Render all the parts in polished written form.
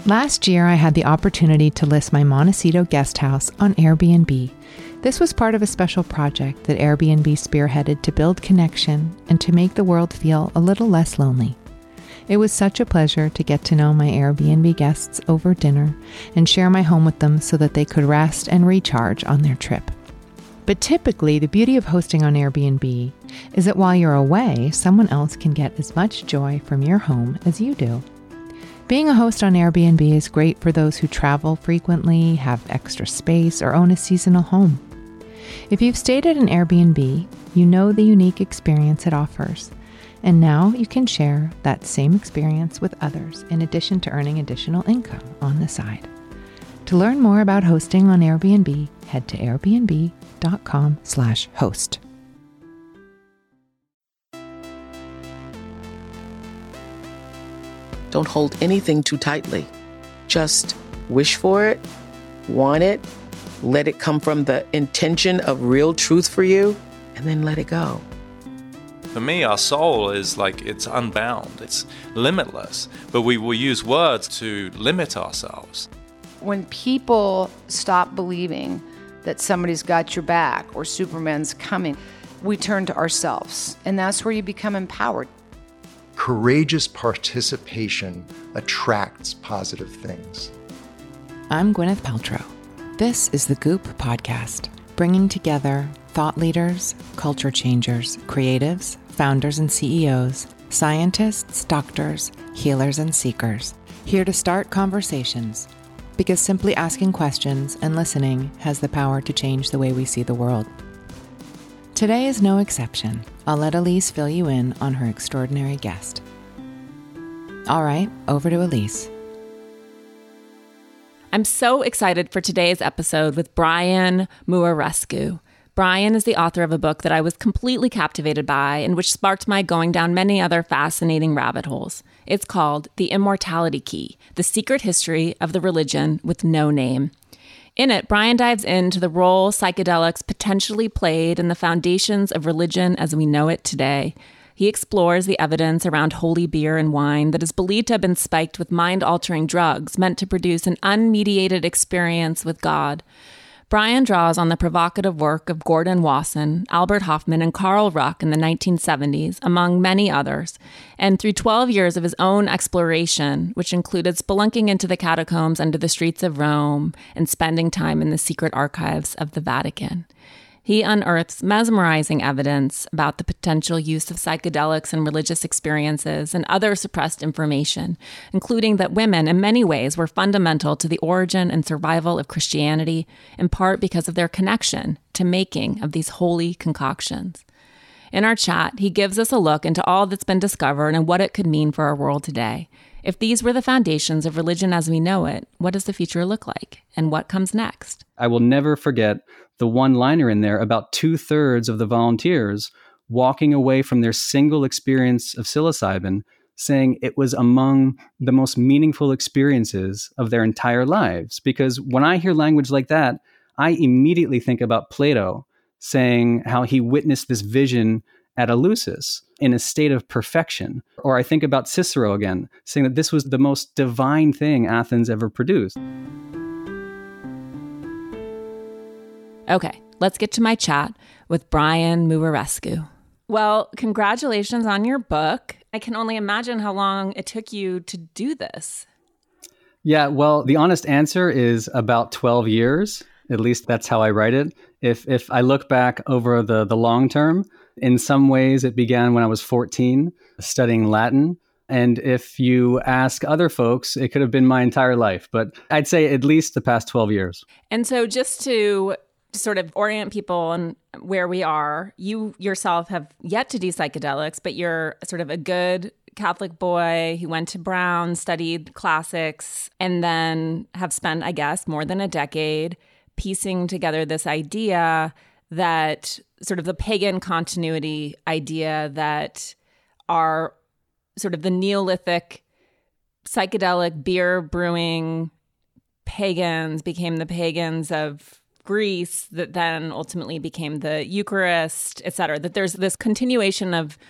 Last year, I had the opportunity to list my Montecito guest house on Airbnb. This was part of a special project that Airbnb spearheaded to build connection and to make the world feel a little less lonely. It was such a pleasure to get to know my Airbnb guests over dinner and share my home with them so that they could rest and recharge on their trip. But typically, the beauty of hosting on Airbnb is that while you're away, someone else can get as much joy from your home as you do. Being a host on Airbnb is great for those who travel frequently, have extra space, or own a seasonal home. If you've stayed at an Airbnb, you know the unique experience it offers. And now you can share that same experience with others in addition to earning additional income on the side. To learn more about hosting on Airbnb, head to airbnb.com/host. Don't hold anything too tightly. Just wish for it, want it, let it come from the intention of real truth for you, and then let it go. For me, our soul is like, it's unbound, it's limitless, but we will use words to limit ourselves. When people stop believing that somebody's got your back or Superman's coming, we turn to ourselves, and that's where you become empowered. Courageous participation attracts positive things. I'm Gwyneth Paltrow. This is the Goop Podcast, bringing together thought leaders, culture changers, creatives, founders and CEOs, scientists, doctors, healers, and seekers, here to start conversations, because simply asking questions and listening has the power to change the way we see the world. Today is no exception. I'll let Elise fill you in on her extraordinary guest. All right, over to Elise. I'm so excited for today's episode with Brian Muraresku. Brian is the author of a book that I was completely captivated by and which sparked my going down many other fascinating rabbit holes. It's called The Immortality Key: The Secret History of the Religion with No Name. In it, Brian dives into the role psychedelics potentially played in the foundations of religion as we know it today. He explores the evidence around holy beer and wine that is believed to have been spiked with mind-altering drugs meant to produce an unmediated experience with God. Brian draws on the provocative work of Gordon Wasson, Albert Hofmann, and Carl Ruck in the 1970s, among many others, and through 12 years of his own exploration, which included spelunking into the catacombs under the streets of Rome and spending time in the secret archives of the Vatican. He unearths mesmerizing evidence about the potential use of psychedelics in religious experiences and other suppressed information, including that women in many ways were fundamental to the origin and survival of Christianity, in part because of their connection to making of these holy concoctions. In our chat, he gives us a look into all that's been discovered and what it could mean for our world today. If these were the foundations of religion as we know it, what does the future look like? And what comes next? I will never forget the one-liner in there about 2/3 of the volunteers walking away from their single experience of psilocybin saying it was among the most meaningful experiences of their entire lives. Because when I hear language like that, I immediately think about Plato saying how he witnessed this vision at Eleusis in a state of perfection. Or I think about Cicero again, saying that this was the most divine thing Athens ever produced. Okay, let's get to my chat with Brian Muraresku. Well, congratulations on your book. I can only imagine how long it took you to do this. Yeah, well, the honest answer is about 12 years. At least that's how I write it. If I look back over the long term, in some ways it began when I was 14 studying Latin. And if you ask other folks, it could have been my entire life. But I'd say at least the past 12 years. And so just to sort of orient people on where we are, you yourself have yet to do psychedelics, but you're sort of a good Catholic boy who went to Brown, studied classics, and then have spent, I guess, more than a decade piecing together this idea that sort of the pagan continuity idea that our sort of the Neolithic psychedelic beer brewing pagans became the pagans of Greece that then ultimately became the Eucharist, et cetera, that there's this continuation of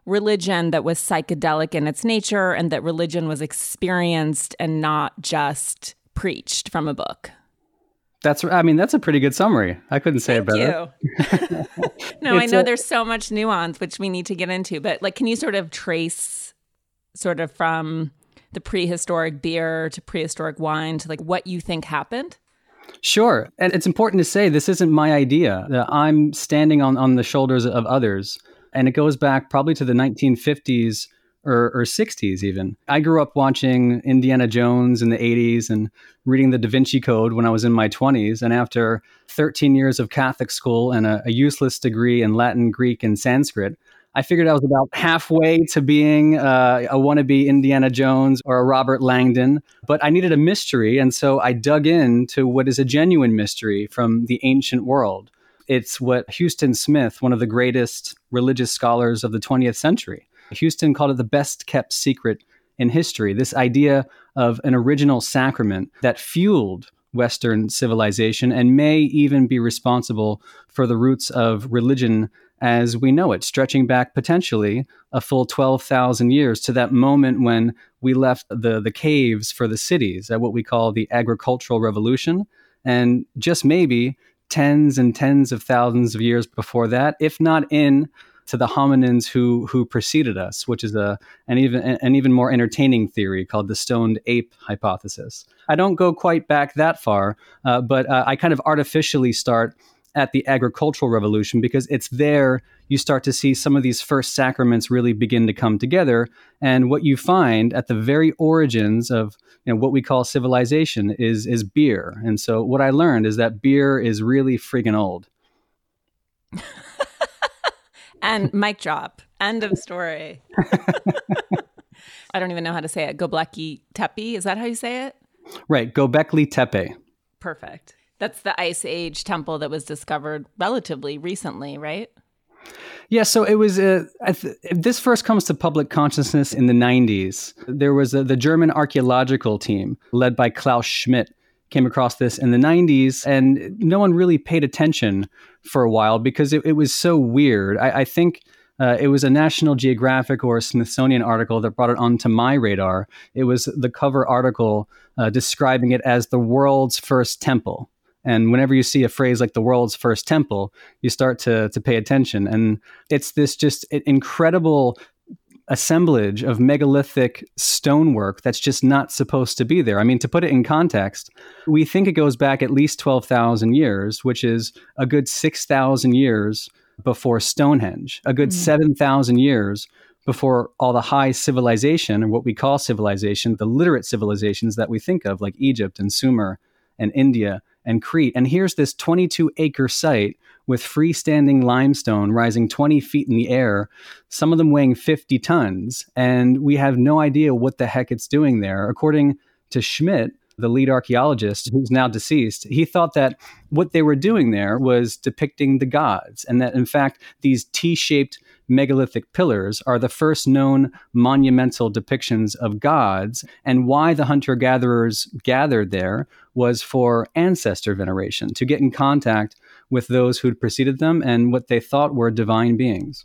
religion that was psychedelic in its nature and that religion was experienced and not just preached from a book. That's a pretty good summary. I couldn't say it better. Thank you. No, I know there's so much nuance, which we need to get into, but like, can you sort of trace sort of from the prehistoric beer to prehistoric wine to like what you think happened? Sure. And it's important to say this isn't my idea. I'm standing on the shoulders of others. And it goes back probably to the 1950s or 60s even. I grew up watching Indiana Jones in the 80s and reading the Da Vinci Code when I was in my 20s. And after 13 years of Catholic school and a useless degree in Latin, Greek, and Sanskrit, I figured I was about halfway to being a wannabe Indiana Jones or a Robert Langdon, but I needed a mystery. And so I dug into what is a genuine mystery from the ancient world. It's what Huston Smith, one of the greatest religious scholars of the 20th century, Huston called it the best kept secret in history. This idea of an original sacrament that fueled Western civilization and may even be responsible for the roots of religion as we know it, stretching back potentially a full 12,000 years to that moment when we left the caves for the cities at what we call the agricultural revolution. And just maybe tens and tens of thousands of years before that, if not to the hominins who preceded us, which is an even more entertaining theory called the stoned ape hypothesis. I don't go quite back that far, but I kind of artificially start at the agricultural revolution because it's there you start to see some of these first sacraments really begin to come together. And what you find at the very origins of what we call civilization is beer. And so what I learned is that beer is really friggin' old. And mic drop. End of story. I don't even know how to say it. Göbekli Tepe. Is that how you say it? Right. Göbekli Tepe. Perfect. That's the Ice Age temple that was discovered relatively recently, right? Yeah, so it was, this first comes to public consciousness in the 90s. There was the German archaeological team led by Klaus Schmidt came across this in the 90s, and no one really paid attention for a while because it was so weird. I think it was a National Geographic or a Smithsonian article that brought it onto my radar. It was the cover article describing it as the world's first temple. And whenever you see a phrase like the world's first temple, you start to pay attention. And it's this just incredible assemblage of megalithic stonework that's just not supposed to be there. I mean, to put it in context, we think it goes back at least 12,000 years, which is a good 6,000 years before Stonehenge, a good 7,000 years before all the high civilization, or what we call civilization, the literate civilizations that we think of, like Egypt and Sumer and India and Crete. And here's this 22-acre site with freestanding limestone rising 20 feet in the air, some of them weighing 50 tons. And we have no idea what the heck it's doing there. According to Schmidt, the lead archaeologist, who's now deceased, he thought that what they were doing there was depicting the gods, and that, in fact, these T-shaped megalithic pillars are the first known monumental depictions of gods, and why the hunter-gatherers gathered there was for ancestor veneration, to get in contact with those who'd preceded them and what they thought were divine beings.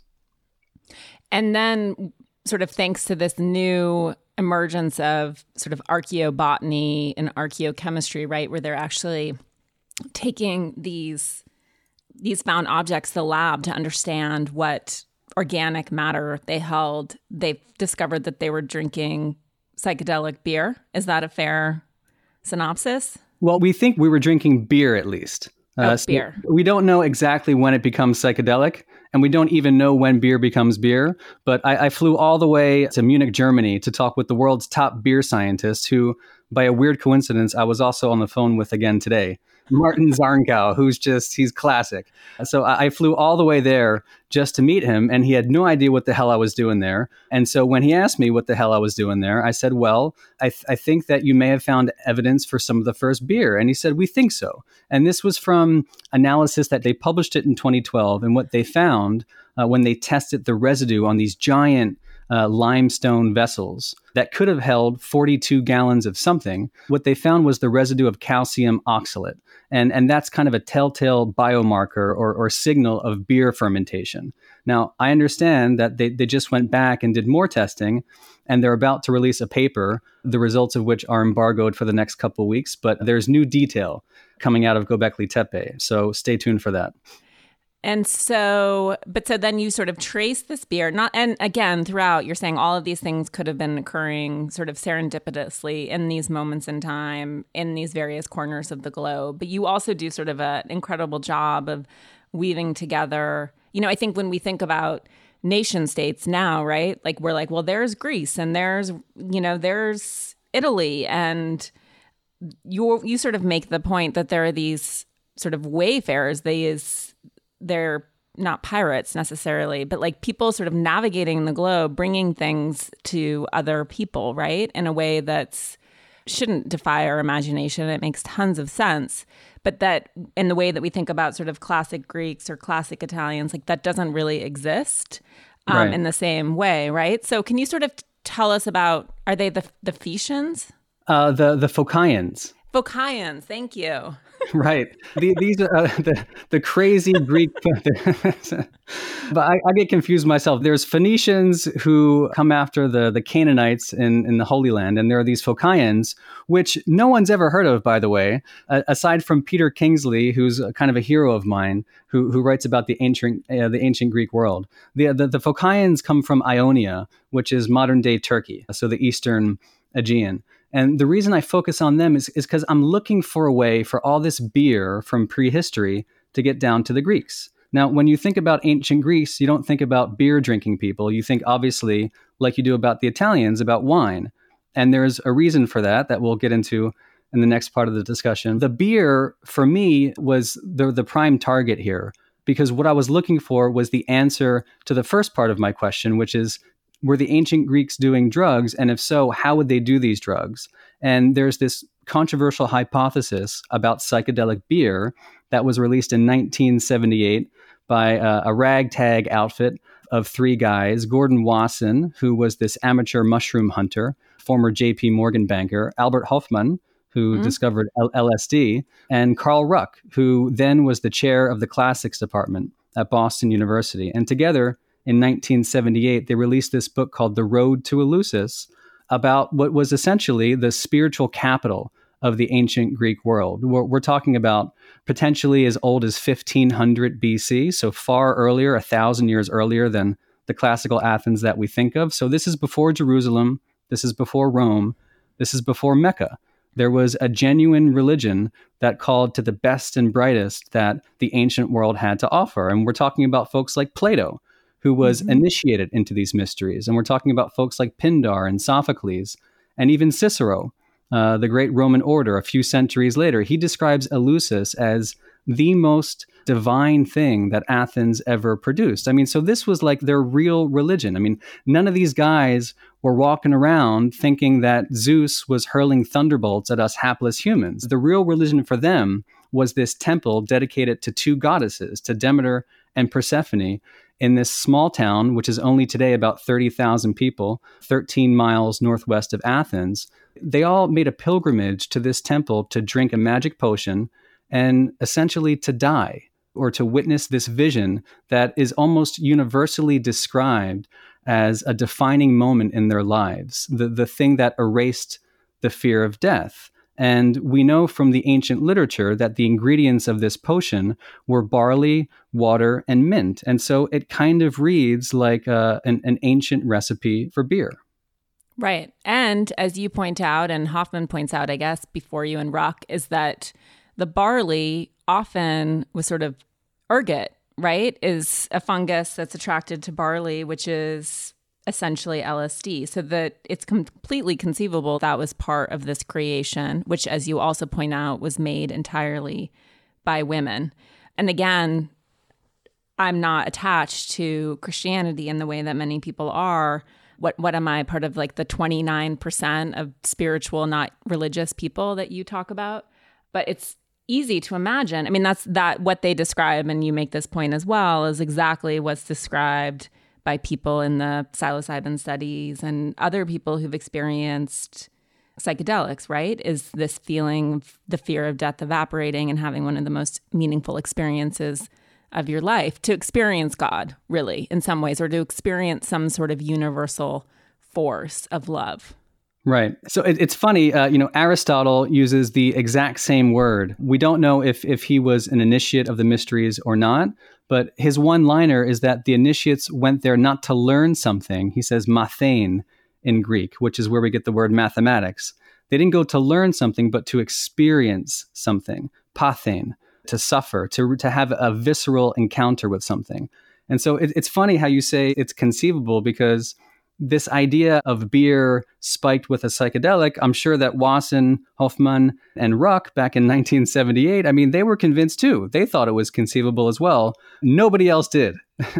And then, sort of thanks to this new emergence of sort of archaeobotany and archaeochemistry, right, where they're actually taking these found objects to the lab to understand what organic matter they held, they've discovered that they were drinking psychedelic beer. Is that a fair synopsis? Well, we think we were drinking beer at least. Beer. We don't know exactly when it becomes psychedelic, and we don't even know when beer becomes beer. But I flew all the way to Munich, Germany to talk with the world's top beer scientist, who, by a weird coincidence, I was also on the phone with again today. Martin Zarnkow, he's classic. So I flew all the way there just to meet him, and he had no idea what the hell I was doing there. And so when he asked me what the hell I was doing there, I said, well, I think that you may have found evidence for some of the first beer. And he said, we think so. And this was from analysis that they published it in 2012. And what they found when they tested the residue on these giant limestone vessels that could have held 42 gallons of something. What they found was the residue of calcium oxalate. And that's kind of a telltale biomarker or signal of beer fermentation. Now, I understand that they just went back and did more testing, and they're about to release a paper, the results of which are embargoed for the next couple of weeks, but there's new detail coming out of Göbekli Tepe. So stay tuned for that. And so then you sort of trace this beer, and again, throughout, you're saying all of these things could have been occurring sort of serendipitously in these moments in time, in these various corners of the globe. But you also do sort of an incredible job of weaving together. I think when we think about nation states now, right? Like we're like, well, there's Greece and there's Italy. And you sort of make the point that there are these sort of wayfarers, they're not pirates necessarily, but like people sort of navigating the globe, bringing things to other people, right? In a way that shouldn't defy our imagination. It makes tons of sense. But that in the way that we think about sort of classic Greeks or classic Italians, like that doesn't really exist Right. in the same way, right? So can you sort of tell us about, are they the Phoenicians? The Phocians. Phocians, thank you. Right. These are the crazy Greek. But I get confused myself. There's Phoenicians who come after the Canaanites in the Holy Land, and there are these Phocians, which no one's ever heard of, by the way, aside from Peter Kingsley, who's kind of a hero of mine, who writes about the ancient Greek world. The Phocians come from Ionia, which is modern day Turkey, so the Eastern Aegean. And the reason I focus on them is because I'm looking for a way for all this beer from prehistory to get down to the Greeks. Now, when you think about ancient Greece, you don't think about beer drinking people. You think, obviously, like you do about the Italians, about wine. And there's a reason for that we'll get into in the next part of the discussion. The beer, for me, was the prime target here, because what I was looking for was the answer to the first part of my question, which is, were the ancient Greeks doing drugs? And if so, how would they do these drugs? And there's this controversial hypothesis about psychedelic beer that was released in 1978 by a ragtag outfit of three guys: Gordon Wasson, who was this amateur mushroom hunter, former JP Morgan banker; Albert Hofmann, who discovered LSD; and Carl Ruck, who then was the chair of the classics department at Boston University. And together, in 1978, they released this book called The Road to Eleusis, about what was essentially the spiritual capital of the ancient Greek world. We're talking about potentially as old as 1500 BC, so far earlier, 1,000 years earlier than the classical Athens that we think of. So this is before Jerusalem, this is before Rome, this is before Mecca. There was a genuine religion that called to the best and brightest that the ancient world had to offer. And we're talking about folks like Plato, who was initiated into these mysteries. And we're talking about folks like Pindar and Sophocles, and even Cicero, the great Roman orator, a few centuries later. He describes Eleusis as the most divine thing that Athens ever produced. I mean, so this was like their real religion. I mean, none of these guys were walking around thinking that Zeus was hurling thunderbolts at us hapless humans. The real religion for them was this temple dedicated to two goddesses, to Demeter and Persephone, in this small town, which is only today about 30,000 people, 13 miles northwest of Athens. They all made a pilgrimage to this temple to drink a magic potion and essentially to die, or to witness this vision that is almost universally described as a defining moment in their lives, the thing that erased the fear of death. And we know from the ancient literature that the ingredients of this potion were barley, water, and mint. And so it kind of reads like an ancient recipe for beer. Right. And as you point out, and Hoffman points out, I guess, before you and Ruck, is that the barley often was sort of ergot, right? Is a fungus that's attracted to barley, which is essentially LSD. So that it's completely conceivable that was part of this creation, which, as you also point out, was made entirely by women. And again, I'm not attached to Christianity in the way that many people are. What am I, part of like the 29% of spiritual, not religious people that you talk about? But it's easy to imagine. I mean, that's what they describe, and you make this point as well, is exactly what's described by people in the psilocybin studies and other people who've experienced psychedelics, right? Is this feeling of the fear of death evaporating and having one of the most meaningful experiences of your life, to experience God, really, in some ways, or to experience some sort of universal force of love. Right. So it's funny, Aristotle uses the exact same word. We don't know if he was an initiate of the mysteries or not, but his one-liner is that the initiates went there not to learn something. He says mathein in Greek, which is where we get the word mathematics. They didn't go to learn something, but to experience something, pathein, to suffer, to have a visceral encounter with something. And so it's funny how you say it's conceivable, because this idea of beer spiked with a psychedelic, I'm sure that Wasson, Hoffman, and Ruck back in 1978, I mean, they were convinced too. They thought it was conceivable as well. Nobody else did.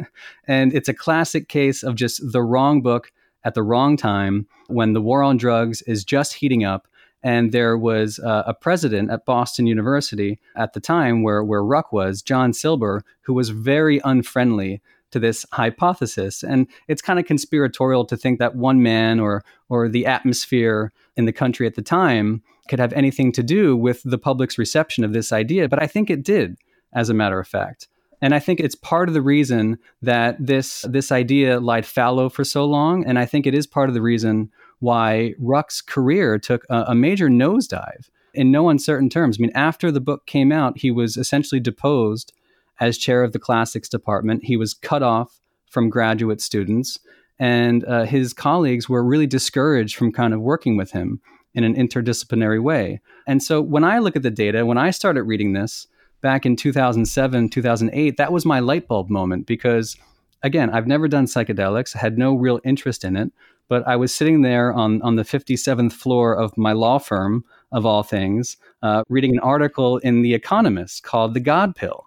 And it's a classic case of just the wrong book at the wrong time, when the war on drugs is just heating up. And there was a president at Boston University at the time where Ruck was, John Silber, who was very unfriendly to this hypothesis. And it's kind of conspiratorial to think that one man or the atmosphere in the country at the time could have anything to do with the public's reception of this idea. But I think it did, as a matter of fact. And I think it's part of the reason that this idea lied fallow for so long. And I think it is part of the reason why Ruck's career took a major nosedive in no uncertain terms. I mean, after the book came out, he was essentially deposed as chair of the classics department. He was cut off from graduate students, and his colleagues were really discouraged from kind of working with him in an interdisciplinary way. And so when I look at the data, when I started reading this back in 2007, 2008, that was my light bulb moment, because again, I've never done psychedelics, had no real interest in it, but I was sitting there on the 57th floor of my law firm, of all things, reading an article in The Economist called The God Pill.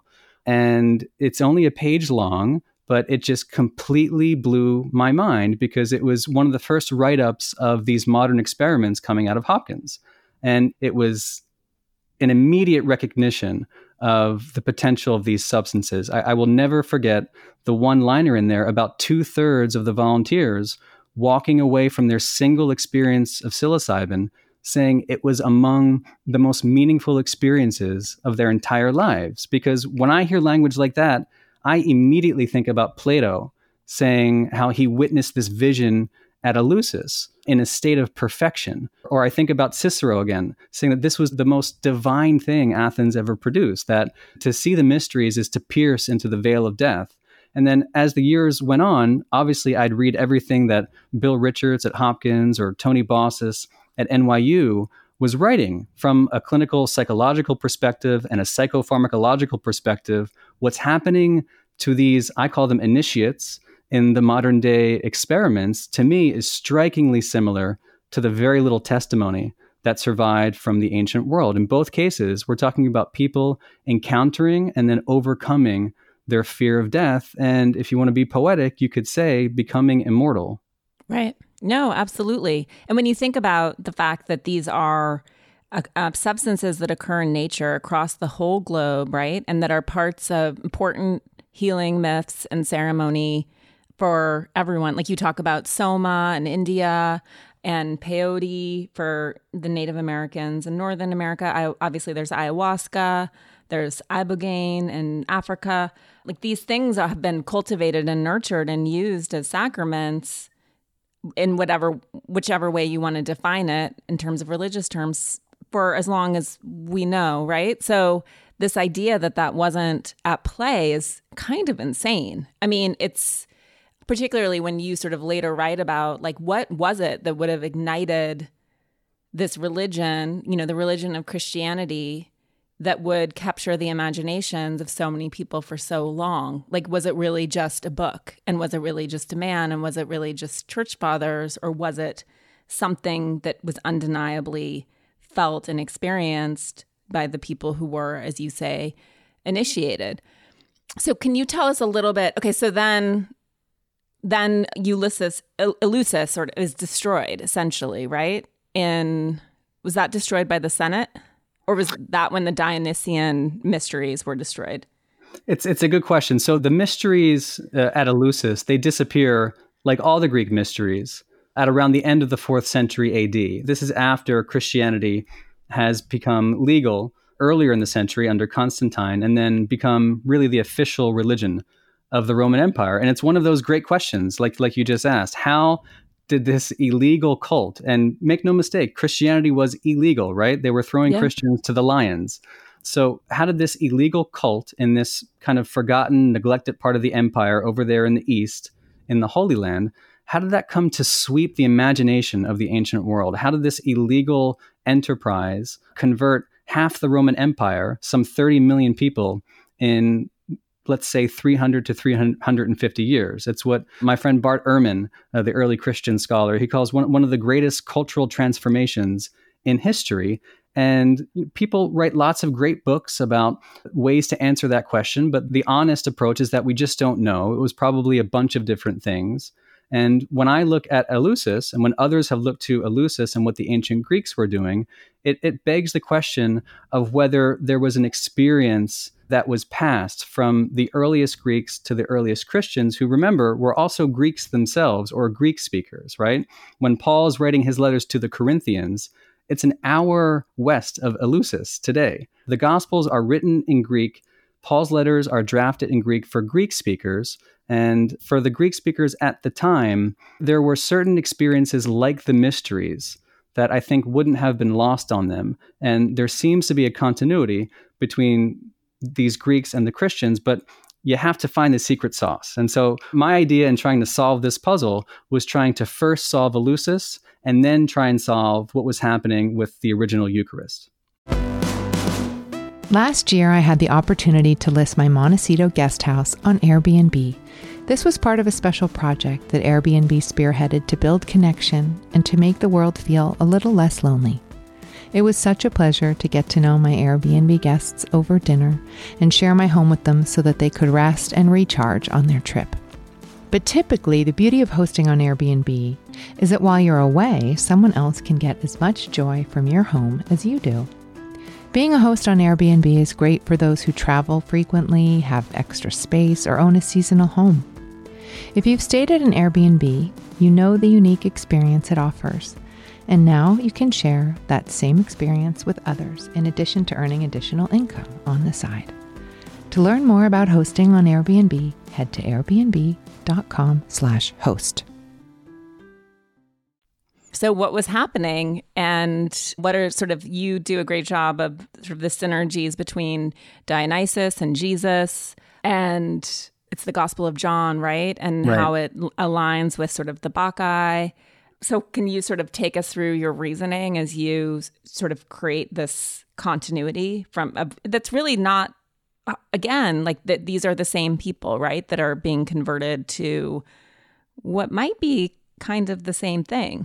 And it's only a page long, but it just completely blew my mind, because it was one of the first write-ups of these modern experiments coming out of Hopkins. And it was an immediate recognition of the potential of these substances. I will never forget the one-liner in there about 2/3 of the volunteers walking away from their single experience of psilocybin saying it was among the most meaningful experiences of their entire lives. Because when I hear language like that, I immediately think about Plato saying how he witnessed this vision at Eleusis in a state of perfection. Or I think about Cicero again, saying that this was the most divine thing Athens ever produced, that to see the mysteries is to pierce into the veil of death. And then as the years went on, obviously I'd read everything that Bill Richards at Hopkins or Tony Bossis at NYU was writing from a clinical psychological perspective and a psychopharmacological perspective. What's happening to these, I call them initiates, in the modern day experiments, to me is strikingly similar to the very little testimony that survived from the ancient world. In both cases, we're talking about people encountering and then overcoming their fear of death. And if you want to be poetic, you could say becoming immortal. Right. No, absolutely. And when you think about the fact that these are substances that occur in nature across the whole globe, right, and that are parts of important healing myths and ceremony for everyone, like you talk about Soma in India and peyote for the Native Americans in Northern America. Obviously, there's ayahuasca, there's ibogaine in Africa. Like these things have been cultivated and nurtured and used as sacraments in whichever way you want to define it in terms of religious terms for as long as we know, right? So this idea that wasn't at play is kind of insane. I mean, it's particularly when you sort of later write about like what was it that would have ignited this religion, you know, the religion of Christianity that would capture the imaginations of so many people for so long. Like, was it really just a book? And was it really just a man? And was it really just church fathers? Or was it something that was undeniably felt and experienced by the people who were, as you say, initiated? So can you tell us a little bit? Okay, so then Eleusis sort of is destroyed, essentially, right? Was that destroyed by the Senate? Or was that when the Dionysian mysteries were destroyed? It's a good question. So the mysteries at Eleusis, they disappear like all the Greek mysteries at around the end of the 4th century AD. This is after Christianity has become legal earlier in the century under Constantine, and then become really the official religion of the Roman Empire. And it's one of those great questions, like you just asked. How did this illegal cult, and make no mistake, Christianity was illegal, right? They were throwing Christians to the lions. So how did this illegal cult in this kind of forgotten, neglected part of the empire over there in the East, in the Holy Land, how did that come to sweep the imagination of the ancient world? How did this illegal enterprise convert half the Roman Empire, some 30 million people, in, let's say, 300 to 350 years? It's what my friend Bart Ehrman, the early Christian scholar, he calls one of the greatest cultural transformations in history. And people write lots of great books about ways to answer that question. But the honest approach is that we just don't know. It was probably a bunch of different things. And when I look at Eleusis, and when others have looked to Eleusis and what the ancient Greeks were doing, it begs the question of whether there was an experience that was passed from the earliest Greeks to the earliest Christians, who, remember, were also Greeks themselves, or Greek speakers, right? When Paul's writing his letters to the Corinthians, it's an hour west of Eleusis today. The Gospels are written in Greek. Paul's letters are drafted in Greek for Greek speakers. And for the Greek speakers at the time, there were certain experiences like the mysteries that I think wouldn't have been lost on them. And there seems to be a continuity between these Greeks and the Christians, but you have to find the secret sauce. And so my idea in trying to solve this puzzle was trying to first solve Eleusis and then try and solve what was happening with the original Eucharist. Last year, I had the opportunity to list my Montecito guest house on Airbnb. This was part of a special project that Airbnb spearheaded to build connection and to make the world feel a little less lonely. It was such a pleasure to get to know my Airbnb guests over dinner and share my home with them so that they could rest and recharge on their trip. But typically, the beauty of hosting on Airbnb is that while you're away, someone else can get as much joy from your home as you do. Being a host on Airbnb is great for those who travel frequently, have extra space, or own a seasonal home. If you've stayed at an Airbnb, you know the unique experience it offers. And now you can share that same experience with others in addition to earning additional income on the side. To learn more about hosting on Airbnb, head to airbnb.com/host. So what was happening, and what are sort of, you do a great job of sort of the synergies between Dionysus and Jesus, and it's the Gospel of John, right? And how it aligns with sort of the Bacchae. So can you sort of take us through your reasoning as you sort of create this continuity from that's really not, again, like that these are the same people, right, that are being converted to what might be kind of the same thing?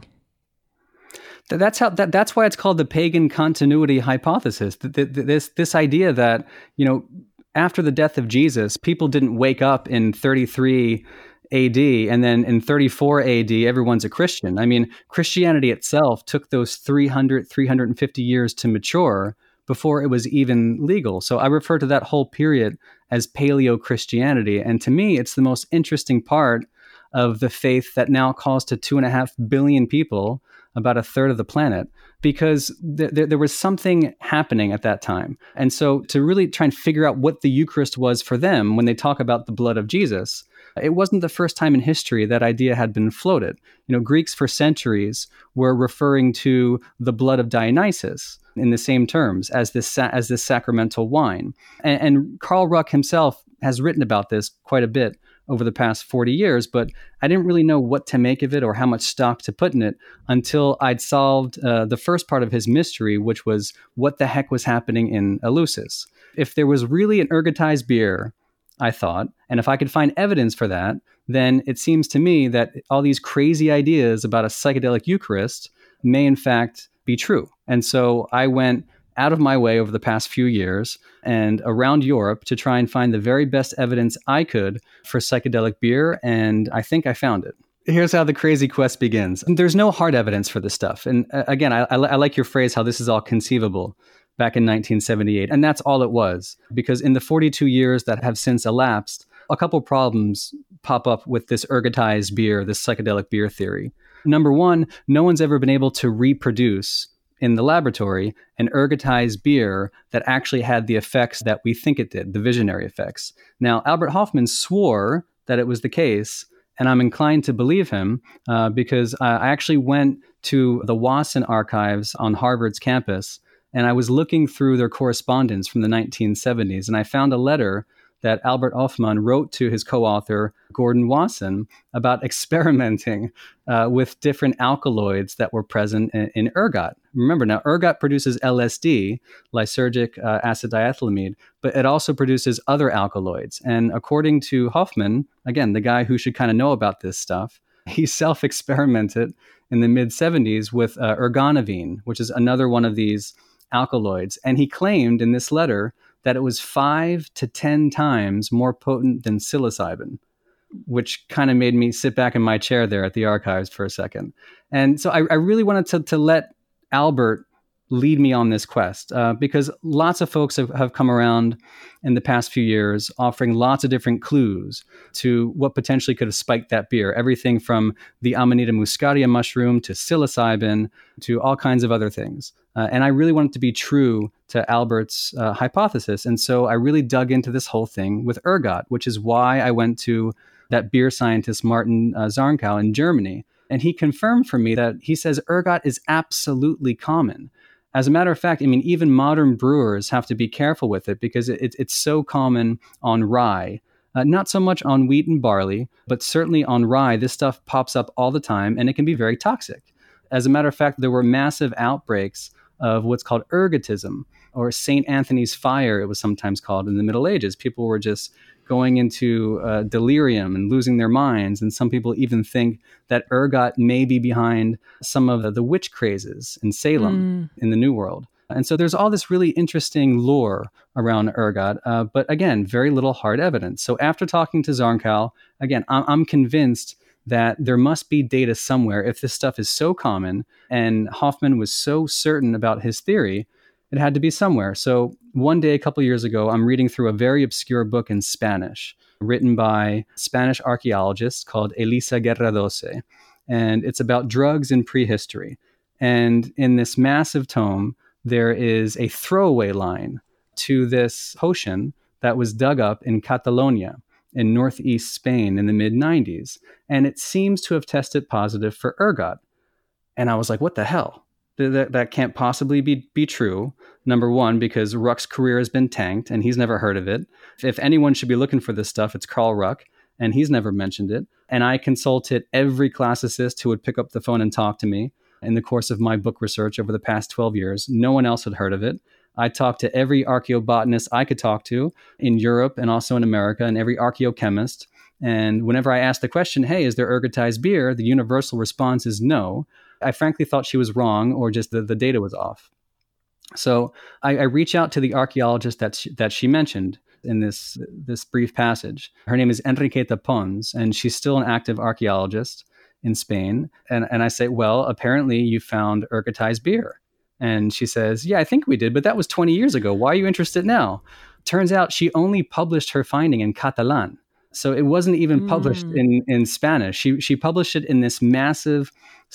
That's why it's called the pagan continuity hypothesis. This idea that, after the death of Jesus, people didn't wake up in 33 AD and then in 34 AD, everyone's a Christian. I mean, Christianity itself took those 350 years to mature before it was even legal. So I refer to that whole period as Paleo-Christianity. And to me, it's the most interesting part of the faith that now calls to 2.5 billion people, about a third of the planet, because there was something happening at that time. And so to really try and figure out what the Eucharist was for them when they talk about the blood of Jesus, it wasn't the first time in history that idea had been floated. Greeks for centuries were referring to the blood of Dionysus in the same terms as this sacramental wine. And Carl Ruck himself has written about this quite a bit over the past 40 years, but I didn't really know what to make of it or how much stock to put in it until I'd solved the first part of his mystery, which was what the heck was happening in Eleusis. If there was really an ergotized beer, I thought, and if I could find evidence for that, then it seems to me that all these crazy ideas about a psychedelic Eucharist may in fact be true. And so I went out of my way over the past few years and around Europe to try and find the very best evidence I could for psychedelic beer, and I think I found it. Here's how the crazy quest begins. There's no hard evidence for this stuff. And again, I like your phrase, how this is all conceivable. back in 1978. And that's all it was, because in the 42 years that have since elapsed, a couple problems pop up with this ergotized beer, this psychedelic beer theory. Number one, no one's ever been able to reproduce in the laboratory an ergotized beer that actually had the effects that we think it did, the visionary effects. Now, Albert Hofmann swore that it was the case, and I'm inclined to believe him because I actually went to the Wasson archives on Harvard's campus, and I was looking through their correspondence from the 1970s, and I found a letter that Albert Hofmann wrote to his co-author, Gordon Wasson, about experimenting with different alkaloids that were present in ergot. Remember, now ergot produces LSD, lysergic acid diethylamide, but it also produces other alkaloids. And according to Hofmann, again, the guy who should kind of know about this stuff, he self-experimented in the mid-70s with ergonavine, which is another one of these alkaloids. And he claimed in this letter that it was 5 to 10 times more potent than psilocybin, which kind of made me sit back in my chair there at the archives for a second. And so I really wanted to let Albert lead me on this quest because lots of folks have come around in the past few years offering lots of different clues to what potentially could have spiked that beer. Everything from the Amanita muscaria mushroom to psilocybin to all kinds of other things. And I really wanted to be true to Albert's hypothesis. And so I really dug into this whole thing with ergot, which is why I went to that beer scientist, Martin Zarnkow in Germany. And he confirmed for me that he says ergot is absolutely common. As a matter of fact, I mean, even modern brewers have to be careful with it because it's so common on rye. Not so much on wheat and barley, but certainly on rye, this stuff pops up all the time and it can be very toxic. As a matter of fact, there were massive outbreaks of what's called ergotism, or St. Anthony's fire, it was sometimes called in the Middle Ages. People were just going into delirium and losing their minds. And some people even think that ergot may be behind some of the witch crazes in Salem in the New World. And so there's all this really interesting lore around ergot, but again, very little hard evidence. So after talking to Zarnkow, again, I'm convinced that there must be data somewhere if this stuff is so common and Hofmann was so certain about his theory, it had to be somewhere. So one day, a couple years ago, I'm reading through a very obscure book in Spanish written by a Spanish archaeologist called Elisa Guerradose. And it's about drugs in prehistory. And in this massive tome, there is a throwaway line to this potion that was dug up in Catalonia in northeast Spain in the mid-90s. And it seems to have tested positive for ergot. And I was like, what the hell? That can't possibly be true. Number one, because Ruck's career has been tanked and he's never heard of it. If anyone should be looking for this stuff, it's Carl Ruck, and he's never mentioned it. And I consulted every classicist who would pick up the phone and talk to me in the course of my book research over the past 12 years. No one else had heard of it. I talked to every archaeobotanist I could talk to in Europe and also in America, and every archaeochemist. And whenever I asked the question, hey, is there ergotized beer? The universal response is no. I frankly thought she was wrong, or just the data was off. So I reach out to the archaeologist that she mentioned in this brief passage. Her name is Enriqueta Pons, and she's still an active archaeologist in Spain. And I say, well, apparently you found ergotized beer. And she says, yeah, I think we did, but that was 20 years ago. Why are you interested now? Turns out she only published her finding in Catalan. So it wasn't even published in Spanish. She published it in this massive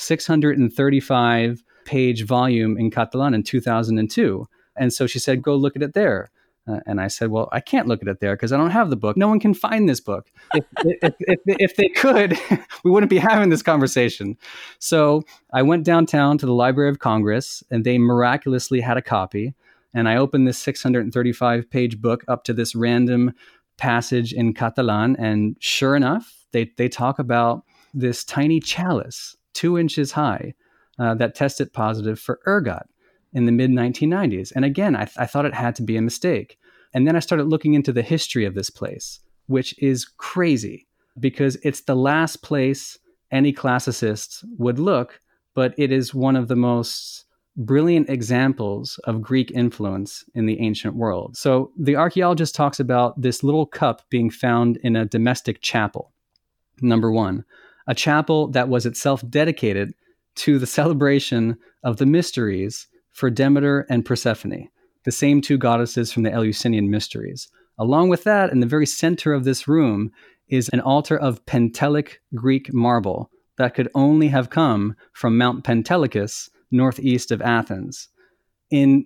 635-page volume in Catalan in 2002. And so she said, go look at it there. And I said, well, I can't look at it there because I don't have the book. No one can find this book. If they could, we wouldn't be having this conversation. So I went downtown to the Library of Congress, and they miraculously had a copy. And I opened this 635-page book up to this random passage in Catalan. And sure enough, they talk about this tiny chalice, 2 inches high, that tested positive for ergot in the mid-1990s. And again, I thought it had to be a mistake. And then I started looking into the history of this place, which is crazy because it's the last place any classicist would look, but it is one of the most brilliant examples of Greek influence in the ancient world. So the archaeologist talks about this little cup being found in a domestic chapel. Number one, a chapel that was itself dedicated to the celebration of the mysteries for Demeter and Persephone. the same two goddesses from the Eleusinian mysteries. Along with that, in the very center of this room is an altar of Pentelic Greek marble that could only have come from Mount Pentelicus, northeast of Athens. In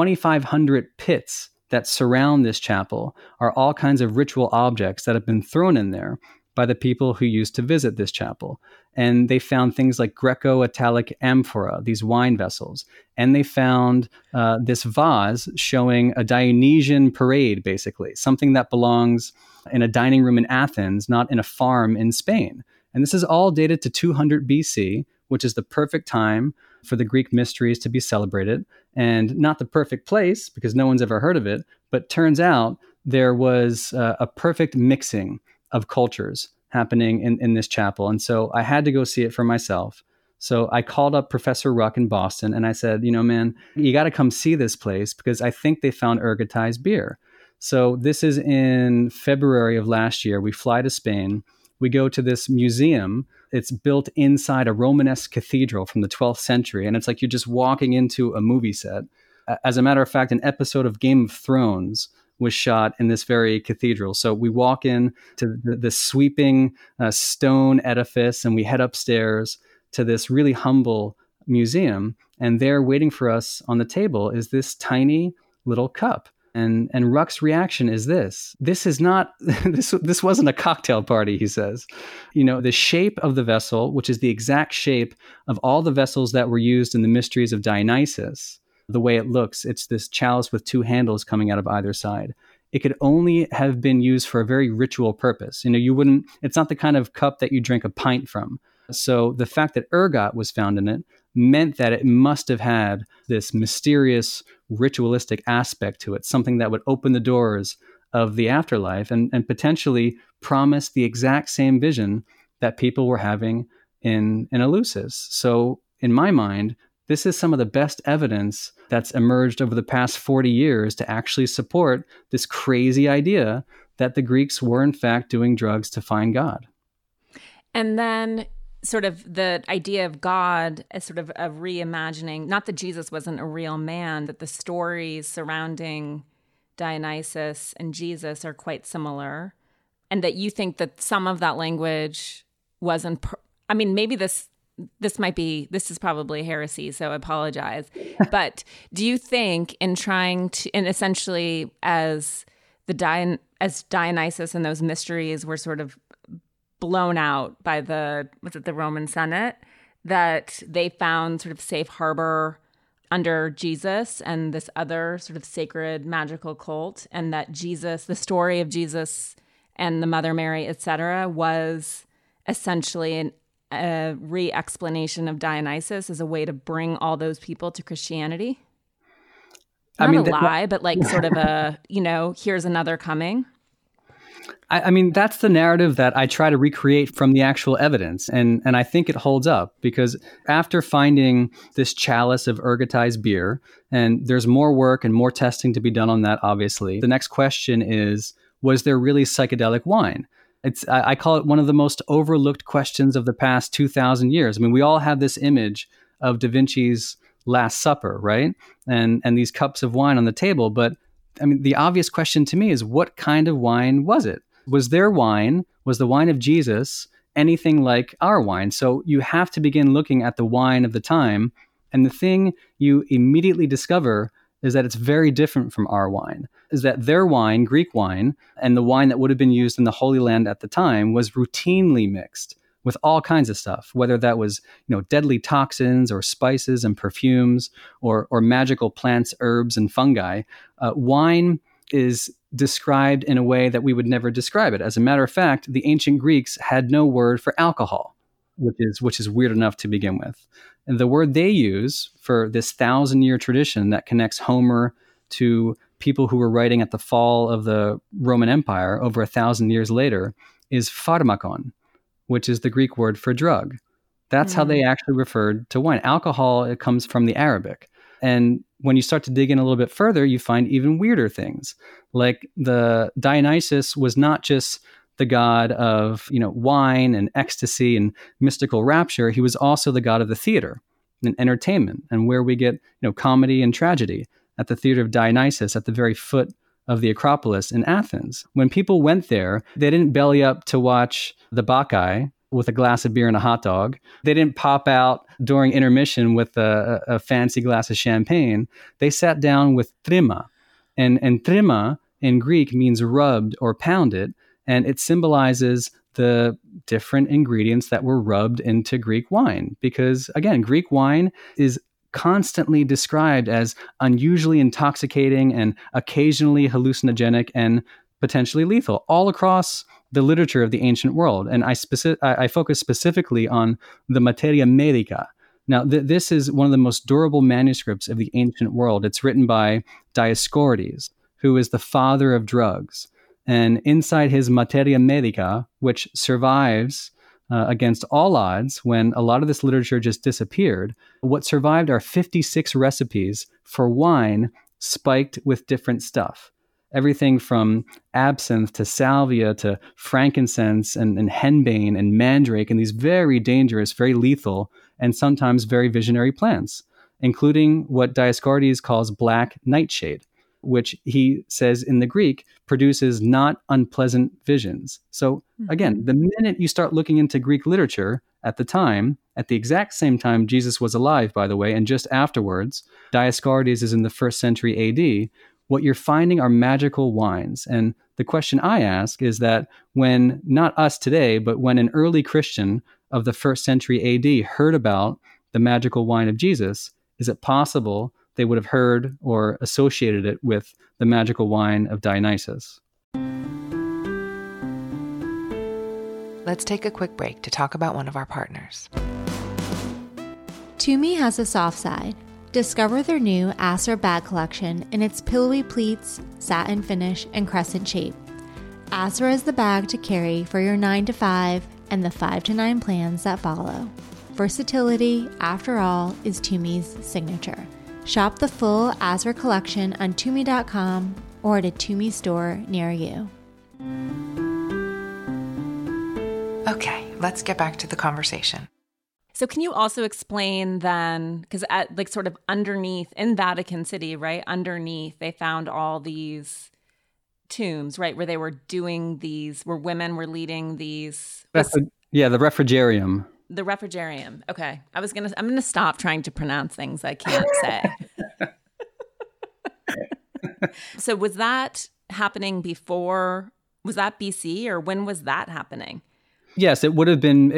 2,500 pits that surround this chapel are all kinds of ritual objects that have been thrown in there by the people who used to visit this chapel. And they found things like Greco-Italic amphora, these wine vessels. And they found this vase showing a Dionysian parade, basically, something that belongs in a dining room in Athens, not in a farm in Spain. And this is all dated to 200 BC, which is the perfect time for the Greek mysteries to be celebrated. And not the perfect place, because no one's ever heard of it, but turns out there was a perfect mixing of cultures happening in this chapel. And so I had to go see it for myself. So I called up Professor Ruck in Boston and I said, man, you got to come see this place because I think they found ergotized beer. So this is in February of last year. We fly to Spain. We go to this museum. It's built inside a Romanesque cathedral from the 12th century. And it's like you're just walking into a movie set. As a matter of fact, an episode of Game of Thrones was shot in this very cathedral. So we walk in to the sweeping stone edifice and we head upstairs to this really humble museum. And there waiting for us on the table is this tiny little cup. And Ruck's reaction is this. This is not, this wasn't a cocktail party, he says. The shape of the vessel, which is the exact shape of all the vessels that were used in the mysteries of Dionysus, the way it looks, it's this chalice with two handles coming out of either side. It could only have been used for a very ritual purpose. It's not the kind of cup that you drink a pint from. So the fact that ergot was found in it meant that it must have had this mysterious ritualistic aspect to it, something that would open the doors of the afterlife and potentially promise the exact same vision that people were having in Eleusis. So in my mind, this is some of the best evidence that's emerged over the past 40 years to actually support this crazy idea that the Greeks were in fact doing drugs to find God. And then sort of the idea of God as sort of a reimagining, not that Jesus wasn't a real man, that the stories surrounding Dionysus and Jesus are quite similar, and that you think that some of that language wasn't, maybe this is probably heresy, so I apologize. But do you think in trying to, and essentially as Dionysus and those mysteries were sort of blown out by the Roman Senate, that they found sort of safe harbor under Jesus and this other sort of sacred magical cult, and that Jesus, the story of Jesus and the Mother Mary, etc., was essentially a re-explanation of Dionysus as a way to bring all those people to Christianity? Not a lie, but like sort of a, here's another coming. That's the narrative that I try to recreate from the actual evidence. And I think it holds up because after finding this chalice of ergotized beer, and there's more work and more testing to be done on that, obviously, the next question is, was there really psychedelic wine? I call it one of the most overlooked questions of the past 2,000 years. We all have this image of Da Vinci's Last Supper, right? And these cups of wine on the table. But the obvious question to me is, what kind of wine was it? Was their wine, was the wine of Jesus anything like our wine? So you have to begin looking at the wine of the time. And the thing you immediately discover is that it's very different from our wine, is that their wine, Greek wine, and the wine that would have been used in the Holy Land at the time was routinely mixed with all kinds of stuff, whether that was, deadly toxins or spices and perfumes or magical plants, herbs, and fungi. Wine is described in a way that we would never describe it. As a matter of fact, the ancient Greeks had no word for alcohol, which is weird enough to begin with. And the word they use for this 1,000-year tradition that connects Homer to people who were writing at the fall of the Roman Empire over 1,000 years later is pharmakon, which is the Greek word for drug. That's how they actually referred to wine. Alcohol, it comes from the Arabic. And when you start to dig in a little bit further, you find even weirder things. Like the Dionysus was not just the god of, wine and ecstasy and mystical rapture. He was also the god of the theater and entertainment, and where we get, comedy and tragedy. at the Theater of Dionysus at the very foot of the Acropolis in Athens. When people went there, they didn't belly up to watch the Bacchae with a glass of beer and a hot dog. They didn't pop out during intermission with a fancy glass of champagne. They sat down with trima. And trima in Greek means rubbed or pounded, and it symbolizes the different ingredients that were rubbed into Greek wine. Because, again, Greek wine is constantly described as unusually intoxicating and occasionally hallucinogenic and potentially lethal all across the literature of the ancient world. And I focus specifically on the Materia Medica. Now, this is one of the most durable manuscripts of the ancient world. It's written by Dioscorides, who is the father of drugs. And inside his Materia Medica, which survives against all odds when a lot of this literature just disappeared, what survived are 56 recipes for wine spiked with different stuff. Everything from absinthe to salvia to frankincense and henbane and mandrake, and these very dangerous, very lethal, and sometimes very visionary plants, including what Dioscorides calls black nightshade, which he says in the Greek produces not unpleasant visions. So again, the minute you start looking into Greek literature at the time, at the exact same time Jesus was alive, by the way, and just afterwards, Dioscorides is in the 1st century AD, what you're finding are magical wines. And the question I ask is that when, not us today, but when an early Christian of the 1st century AD heard about the magical wine of Jesus, is it possible they would have heard or associated it with the magical wine of Dionysus? Let's take a quick break to talk about one of our partners. Tumi has a soft side. Discover their new Asra bag collection in its pillowy pleats, satin finish, and crescent shape. Asra is the bag to carry for your 9 to 5 and the 5 to 9 plans that follow. Versatility, after all, is Tumi's signature. Shop the full Asra collection on Tumi.com or at a Tumi store near you. Okay, let's get back to the conversation. So can you also explain then, because like sort of underneath in Vatican City, right, underneath, they found all these tombs, right, where they were doing these, where women were leading these. The refrigerium. The refrigerium. Okay. I'm gonna stop trying to pronounce things I can't say. So was that happening before? Was that BC, or when was that happening? Yes, it would have been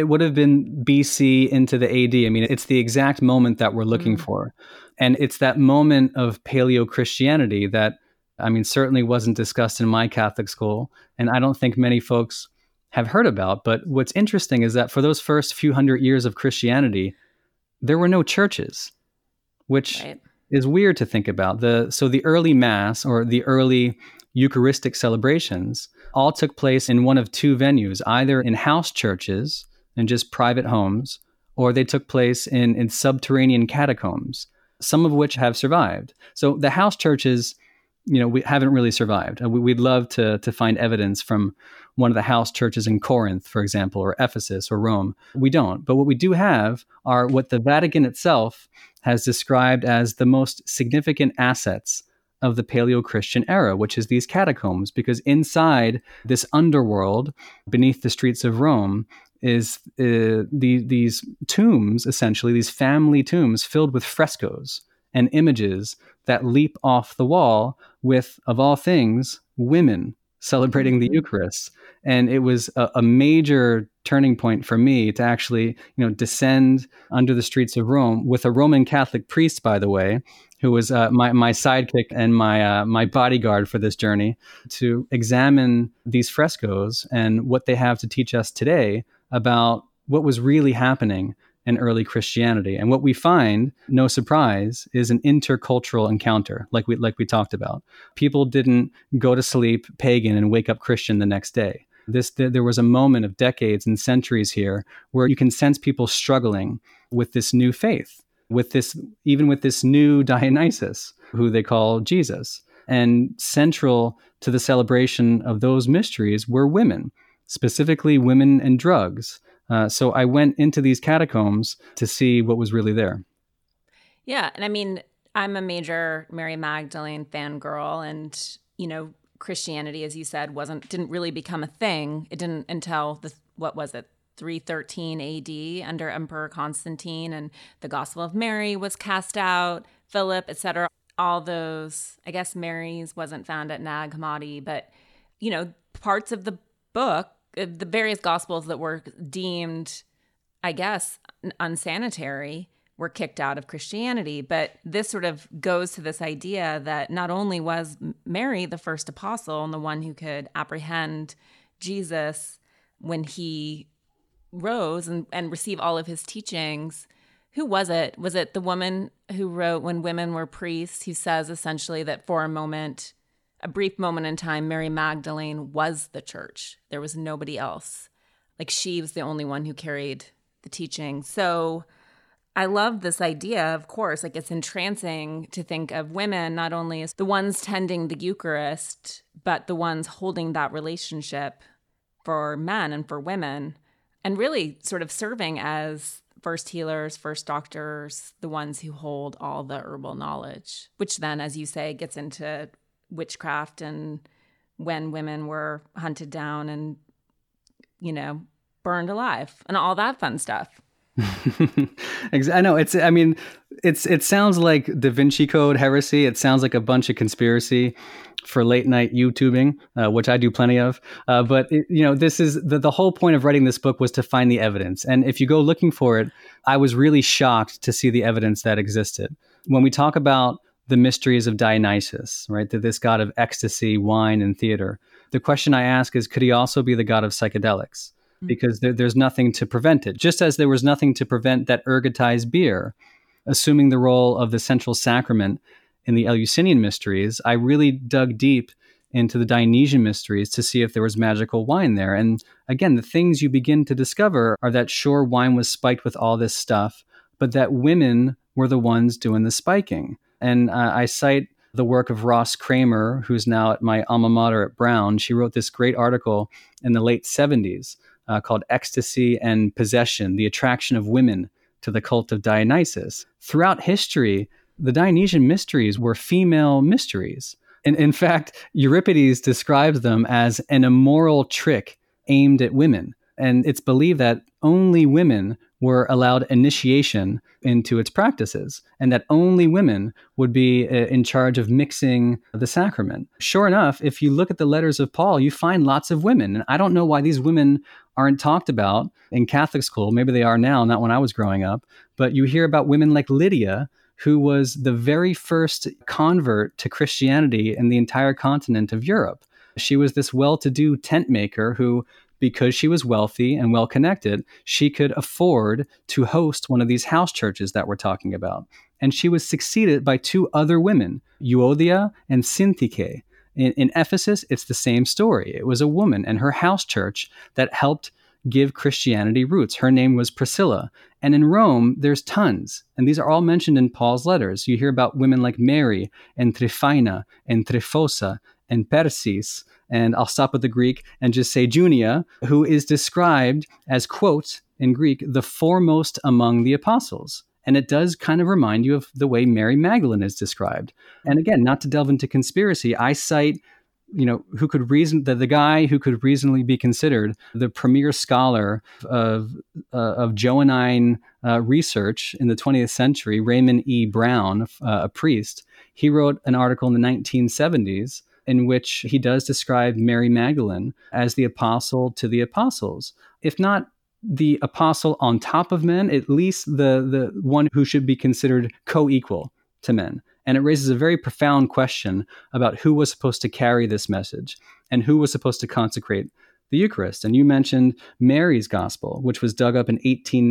BC into the AD. I mean, it's the exact moment that we're looking for. And it's that moment of Paleo-Christianity that, I mean, certainly wasn't discussed in my Catholic school. And I don't think many folks have heard about. But what's interesting is that for those first few hundred years of Christianity, there were no churches, which is weird to think about. So the early Mass, or the early Eucharistic celebrations, all took place in one of two venues, either in house churches and just private homes, or they took place in subterranean catacombs, some of which have survived. So the house churches, we haven't really survived. We'd love to find evidence from one of the house churches in Corinth, for example, or Ephesus or Rome. We don't. But what we do have are what the Vatican itself has described as the most significant assets of the Paleo-Christian era, which is these catacombs, because inside this underworld, beneath the streets of Rome, is these tombs, essentially, these family tombs filled with frescoes and images that leap off the wall with, of all things, women celebrating the Eucharist. And it was a major turning point for me to actually, descend under the streets of Rome with a Roman Catholic priest, by the way, who was my sidekick and my bodyguard for this journey, to examine these frescoes and what they have to teach us today about what was really happening in early Christianity. And what we find, no surprise, is an intercultural encounter, like we talked about. People didn't go to sleep pagan and wake up Christian the next day. There was a moment of decades and centuries here where you can sense people struggling with this new faith, with this new Dionysus, who they call Jesus. And central to the celebration of those mysteries were women, specifically women and drugs. So I went into these catacombs to see what was really there. Yeah. And I mean, I'm a major Mary Magdalene fangirl, and, Christianity, as you said, didn't really become a thing. It didn't until 313 AD under Emperor Constantine, and the Gospel of Mary was cast out, Philip, etc. All those, I guess Mary's wasn't found at Nag Hammadi, but, parts of the book, the various Gospels that were deemed, I guess, unsanitary were kicked out of Christianity. But this sort of goes to this idea that not only was Mary the first apostle and the one who could apprehend Jesus when he rose and receive all of his teachings. Who was it? Was it the woman who wrote When Women Were Priests, who says essentially that for a brief moment in time, Mary Magdalene was the church. There was nobody else. Like, she was the only one who carried the teaching. So I love this idea, of course, like, it's entrancing to think of women not only as the ones tending the Eucharist, but the ones holding that relationship for men and for women, and really sort of serving as first healers, first doctors, the ones who hold all the herbal knowledge, which then, as you say, gets into witchcraft and when women were hunted down and, burned alive and all that fun stuff. I know it sounds like Da Vinci Code heresy. It sounds like a bunch of conspiracy for late night YouTubing, which I do plenty of. But this is the whole point of writing this book was to find the evidence. And if you go looking for it, I was really shocked to see the evidence that existed. When we talk about the mysteries of Dionysus, right, that this god of ecstasy, wine, and theater, the question I ask is, could he also be the god of psychedelics? Because there's nothing to prevent it. Just as there was nothing to prevent that ergotized beer assuming the role of the central sacrament in the Eleusinian mysteries, I really dug deep into the Dionysian mysteries to see if there was magical wine there. And again, the things you begin to discover are that sure, wine was spiked with all this stuff, but that women were the ones doing the spiking. And I cite the work of Ross Kramer, who's now at my alma mater at Brown. She wrote this great article in the late 70s called Ecstasy and Possession, the Attraction of Women to the Cult of Dionysus. Throughout history, the Dionysian mysteries were female mysteries. And in fact, Euripides describes them as an immoral trick aimed at women. And it's believed that only women were allowed initiation into its practices, and that only women would be in charge of mixing the sacrament. Sure enough, if you look at the letters of Paul, you find lots of women. And I don't know why these women aren't talked about in Catholic school. Maybe they are now, not when I was growing up. But you hear about women like Lydia, who was the very first convert to Christianity in the entire continent of Europe. She was this well-to-do tent maker who, because she was wealthy and well-connected, she could afford to host one of these house churches that we're talking about. And she was succeeded by two other women, Euodia and Syntyche. In Ephesus, it's the same story. It was a woman and her house church that helped give Christianity roots. Her name was Priscilla. And in Rome, there's tons. And these are all mentioned in Paul's letters. You hear about women like Mary and Tryphina and Tryphosa and Persis. And I'll stop with the Greek and just say Junia, who is described as, quote, in Greek, the foremost among the apostles. And it does kind of remind you of the way Mary Magdalene is described. And again, not to delve into conspiracy, I cite, who could reason the guy who could reasonably be considered the premier scholar of Johannine research in the 20th century, Raymond E. Brown, a priest. He wrote an article in the 1970s in which he does describe Mary Magdalene as the apostle to the apostles. If not the apostle on top of men, at least the one who should be considered co-equal to men. And it raises a very profound question about who was supposed to carry this message and who was supposed to consecrate the Eucharist. And you mentioned Mary's gospel, which was dug up in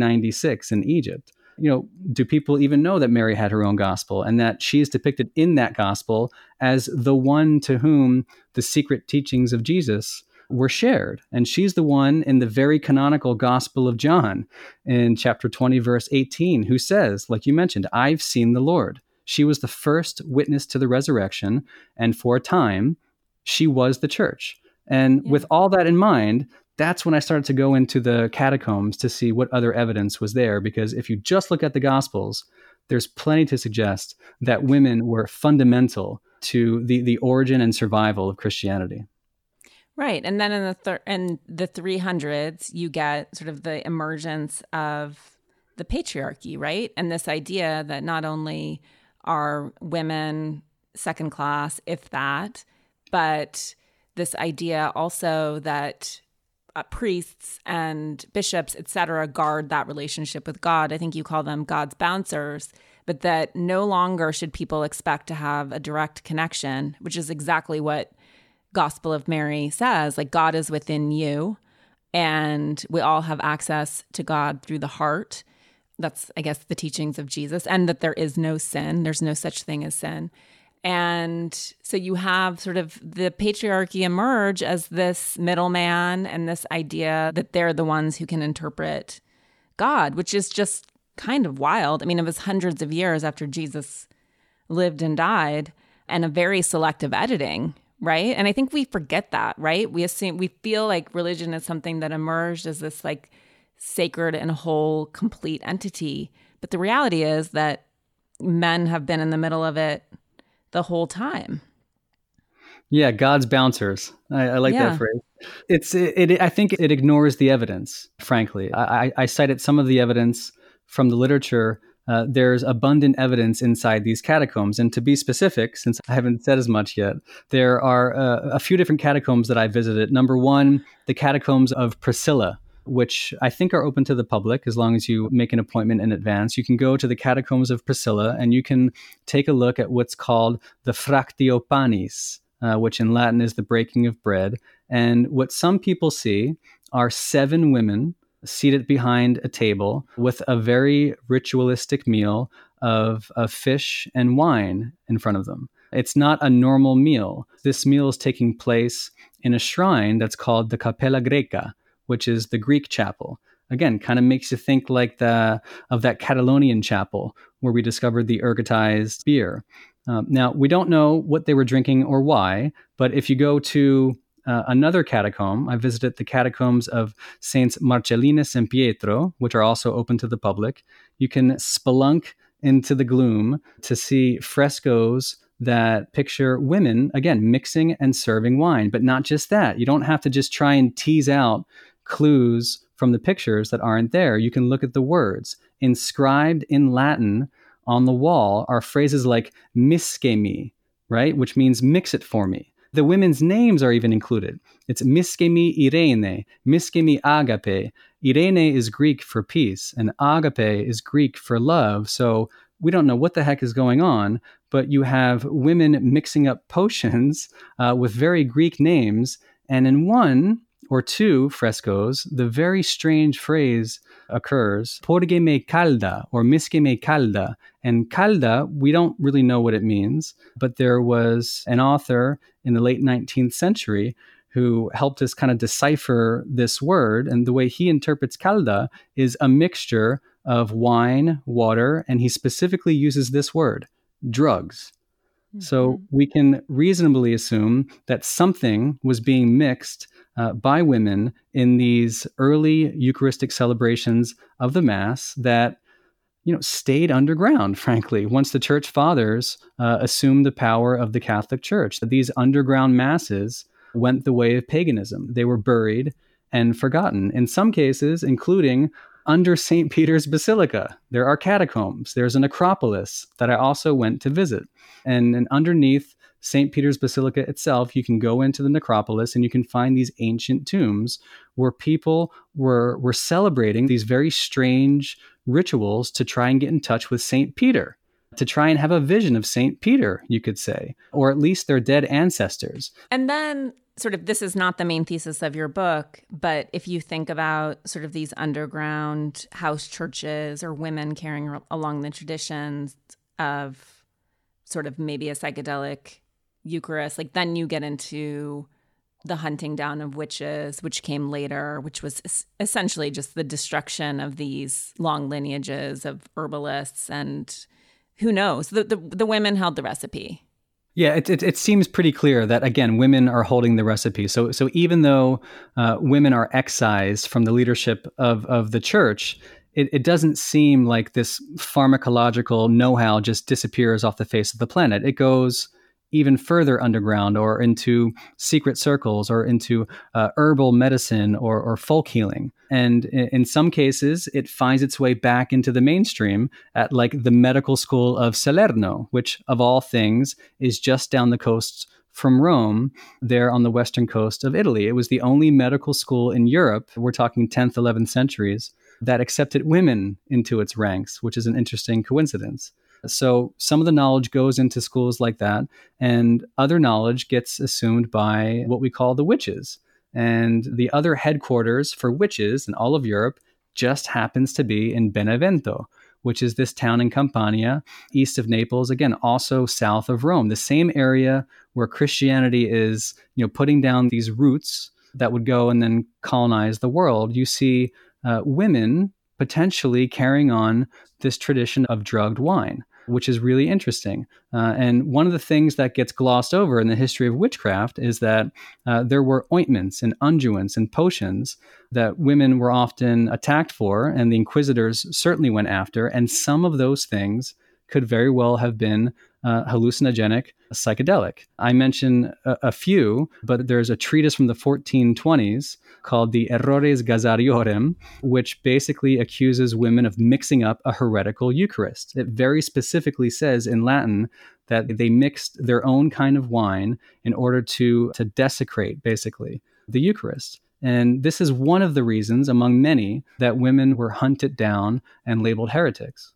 1896 in Egypt. Do people even know that Mary had her own gospel and that she is depicted in that gospel as the one to whom the secret teachings of Jesus were shared? And she's the one in the very canonical Gospel of John in chapter 20, verse 18, who says, like you mentioned, I've seen the Lord. She was the first witness to the resurrection, and for a time, she was the church. And with all that in mind, that's when I started to go into the catacombs to see what other evidence was there. Because if you just look at the Gospels, there's plenty to suggest that women were fundamental to the origin and survival of Christianity. Right. And then in the 300s, you get sort of the emergence of the patriarchy, right? And this idea that not only are women second class, if that, but this idea also that priests and bishops, et cetera, guard that relationship with God. I think you call them God's bouncers, but that no longer should people expect to have a direct connection, which is exactly what Gospel of Mary says. Like, God is within you, and we all have access to God through the heart. That's, I guess, the teachings of Jesus, and that there is no sin. There's no such thing as sin. And so you have sort of the patriarchy emerge as this middleman and this idea that they're the ones who can interpret God, which is just kind of wild. I mean, it was hundreds of years after Jesus lived and died, and a very selective editing, right? And I think we forget that, right? We feel like religion is something that emerged as this like sacred and whole, complete entity. But the reality is that men have been in the middle of it the whole time. Yeah, God's bouncers. I like that phrase. I think it ignores the evidence, frankly. I cited some of the evidence from the literature. There's abundant evidence inside these catacombs. And to be specific, since I haven't said as much yet, there are a few different catacombs that I visited. Number one, the catacombs of Priscilla, which I think are open to the public as long as you make an appointment in advance. You can go to the catacombs of Priscilla and you can take a look at what's called the Fractio Panis, which in Latin is the breaking of bread. And what some people see are 7 women seated behind a table with a very ritualistic meal of fish and wine in front of them. It's not a normal meal. This meal is taking place in a shrine that's called the Capella Greca, which is the Greek chapel. Again, kind of makes you think like of that Catalonian chapel where we discovered the ergotized beer. Now, we don't know what they were drinking or why, but if you go to another catacomb, I visited the catacombs of Saints Marcellinus and Pietro, which are also open to the public. You can spelunk into the gloom to see frescoes that picture women, again, mixing and serving wine. But not just that. You don't have to just try and tease out clues from the pictures that aren't there. You can look at the words. Inscribed in Latin on the wall are phrases like misce me, right? Which means mix it for me. The women's names are even included. It's misce me Irene, misce me agape. Irene is Greek for peace, and agape is Greek for love. So we don't know what the heck is going on, but you have women mixing up potions with very Greek names. And in one or two frescoes, the very strange phrase occurs, porge me calda or misce me calda. And calda, we don't really know what it means, but there was an author in the late 19th century who helped us kind of decipher this word. And the way he interprets calda is a mixture of wine, water, and he specifically uses this word, drugs. Mm-hmm. So we can reasonably assume that something was being mixed by women in these early Eucharistic celebrations of the Mass that, stayed underground, frankly, once the Church Fathers assumed the power of the Catholic Church. These underground masses went the way of paganism. They were buried and forgotten. In some cases, including under St. Peter's Basilica, there are catacombs. There's a necropolis that I also went to visit. And underneath St. Peter's Basilica itself, you can go into the necropolis and you can find these ancient tombs where people were celebrating these very strange rituals to try and get in touch with St. Peter, to try and have a vision of St. Peter, you could say, or at least their dead ancestors. And then sort of, this is not the main thesis of your book, but if you think about sort of these underground house churches or women carrying along the traditions of sort of maybe a psychedelic Eucharist, like then you get into the hunting down of witches, which came later, which was essentially just the destruction of these long lineages of herbalists, and who knows, the women held the recipe. Yeah, it seems pretty clear that, again, women are holding the recipe. So even though women are excised from the leadership of the church, it doesn't seem like this pharmacological know-how just disappears off the face of the planet. It goes even further underground or into secret circles or into herbal medicine or folk healing. And in some cases, it finds its way back into the mainstream at like the medical school of Salerno, which of all things is just down the coast from Rome, there on the western coast of Italy. It was the only medical school in Europe, we're talking 10th, 11th centuries, that accepted women into its ranks, which is an interesting coincidence. So some of the knowledge goes into schools like that, and other knowledge gets assumed by what we call the witches. And the other headquarters for witches in all of Europe just happens to be in Benevento, which is this town in Campania, east of Naples, again, also south of Rome, the same area where Christianity is, putting down these roots that would go and then colonize the world. You see women potentially carrying on this tradition of drugged wine, which is really interesting. And one of the things that gets glossed over in the history of witchcraft is that there were ointments and unguents and potions that women were often attacked for, and the inquisitors certainly went after. And some of those things could very well have been hallucinogenic, psychedelic. I mention a few, but there's a treatise from the 1420s called the Errores Gazariorum, which basically accuses women of mixing up a heretical Eucharist. It very specifically says in Latin that they mixed their own kind of wine in order to desecrate, basically, the Eucharist. And this is one of the reasons, among many, that women were hunted down and labeled heretics.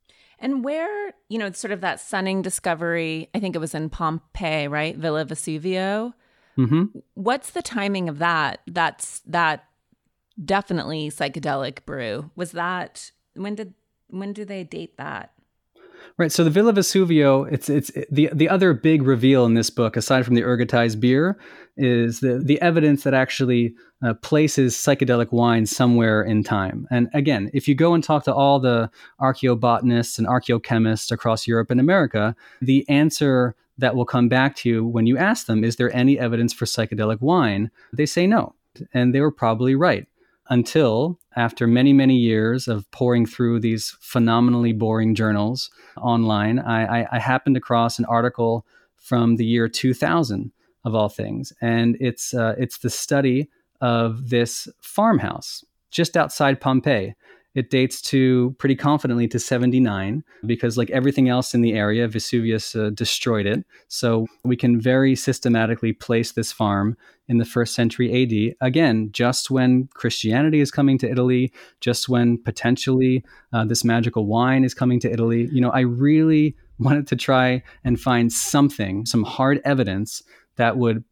And where, sort of that stunning discovery, I think it was in Pompeii, right? Villa Vesuvio. Mm-hmm. What's the timing of that? That definitely psychedelic brew. Was that, when do they date that? Right. So the Villa Vesuvio, it's the other big reveal in this book, aside from the ergotized beer, is the evidence that actually places psychedelic wine somewhere in time. And again, if you go and talk to all the archaeobotanists and archaeochemists across Europe and America, the answer that will come back to you when you ask them, is there any evidence for psychedelic wine? They say no. And they were probably right. Until after many, many years of poring through these phenomenally boring journals online, I happened across an article from the year 2000, of all things. And it's the study of this farmhouse just outside Pompeii. It dates to pretty confidently to 79 because, like everything else in the area, Vesuvius destroyed it. So we can very systematically place this farm in the 1st century AD. Again, just when Christianity is coming to Italy, just when potentially this magical wine is coming to Italy. I really wanted to try and find something, some hard evidence that would,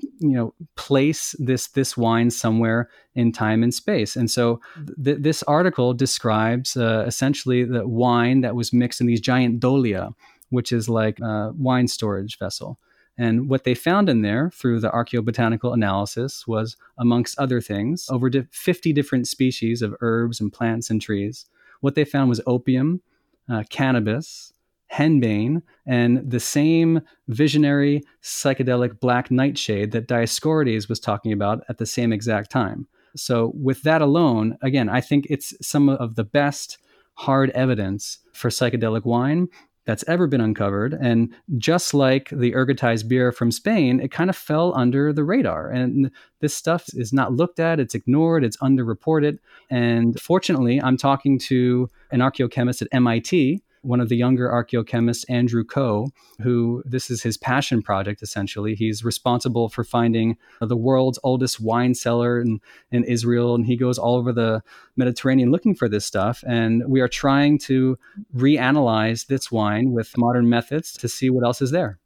place this wine somewhere in time and space. And so this article describes essentially the wine that was mixed in these giant dolia, which is like a wine storage vessel. And what they found in there through the archaeobotanical analysis was, amongst other things, over 50 different species of herbs and plants and trees. What they found was opium, cannabis, henbane, and the same visionary psychedelic black nightshade that Dioscorides was talking about at the same exact time. So with that alone, again, I think it's some of the best hard evidence for psychedelic wine that's ever been uncovered. And just like the ergotized beer from Spain, it kind of fell under the radar. And this stuff is not looked at, it's ignored, it's underreported. And fortunately, I'm talking to an archaeochemist at MIT, one of the younger archaeochemists, Andrew Coe, who this is his passion project, essentially. He's responsible for finding the world's oldest wine cellar in Israel, and he goes all over the Mediterranean looking for this stuff. And we are trying to reanalyze this wine with modern methods to see what else is there.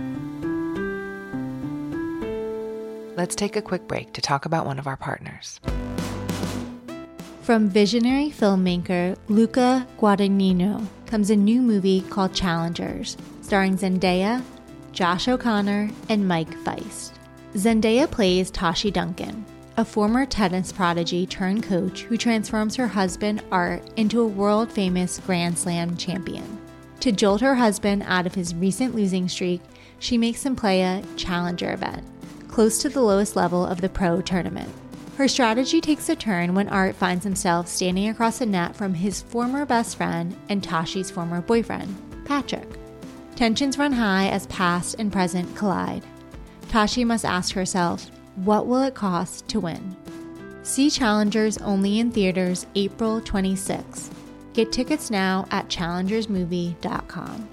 Let's take a quick break to talk about one of our partners. From visionary filmmaker Luca Guadagnino comes a new movie called Challengers, starring Zendaya, Josh O'Connor, and Mike Feist. Zendaya plays Tashi Duncan, a former tennis prodigy turned coach who transforms her husband Art into a world-famous Grand Slam champion. To jolt her husband out of his recent losing streak, she makes him play a challenger event, close to the lowest level of the pro tournament. Her strategy takes a turn when Art finds himself standing across the net from his former best friend and Tashi's former boyfriend, Patrick. Tensions run high as past and present collide. Tashi must ask herself, what will it cost to win? See Challengers only in theaters April 26. Get tickets now at challengersmovie.com.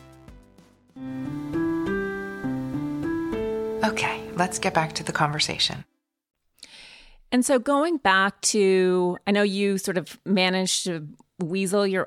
Okay, let's get back to the conversation. And so going back to, I know you sort of managed to weasel your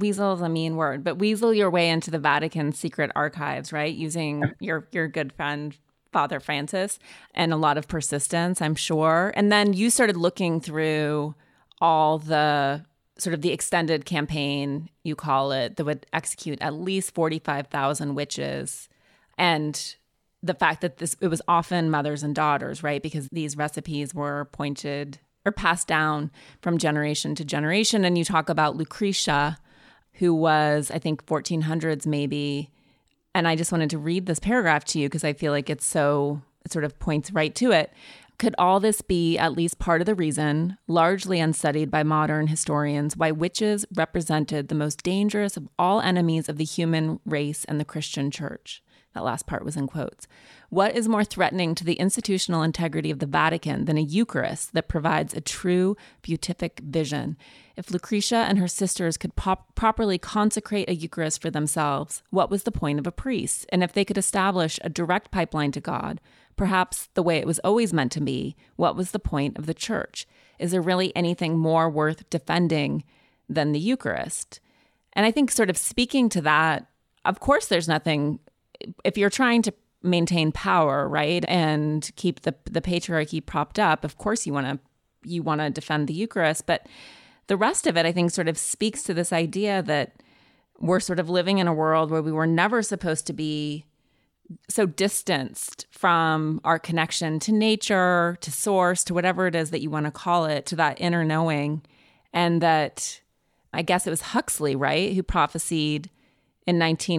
way into the Vatican secret archives, right? Using your good friend, Father Francis, and a lot of persistence, I'm sure. And then you started looking through all the sort of the extended campaign, you call it, that would execute at least 45,000 witches. And the fact that it was often mothers and daughters, right? Because these recipes were pointed or passed down from generation to generation. And you talk about Lucretia, who was, I think, 1400s maybe. And I just wanted to read this paragraph to you because I feel like it sort of points right to it. Could all this be at least part of the reason, largely unstudied by modern historians, why witches represented the most dangerous of all enemies of the human race and the Christian church? That last part was in quotes. What is more threatening to the institutional integrity of the Vatican than a Eucharist that provides a true beatific vision? If Lucretia and her sisters could properly consecrate a Eucharist for themselves, what was the point of a priest? And if they could establish a direct pipeline to God, perhaps the way it was always meant to be, what was the point of the church? Is there really anything more worth defending than the Eucharist? And I think sort of speaking to that, of course there's nothing, if you're trying to maintain power, right, and keep the patriarchy propped up, of course you want to defend the Eucharist, but the rest of it, I think, sort of speaks to this idea that we're sort of living in a world where we were never supposed to be so distanced from our connection to nature, to source, to whatever it is that you want to call it, to that inner knowing. And that, I guess it was Huxley, right, who prophesied in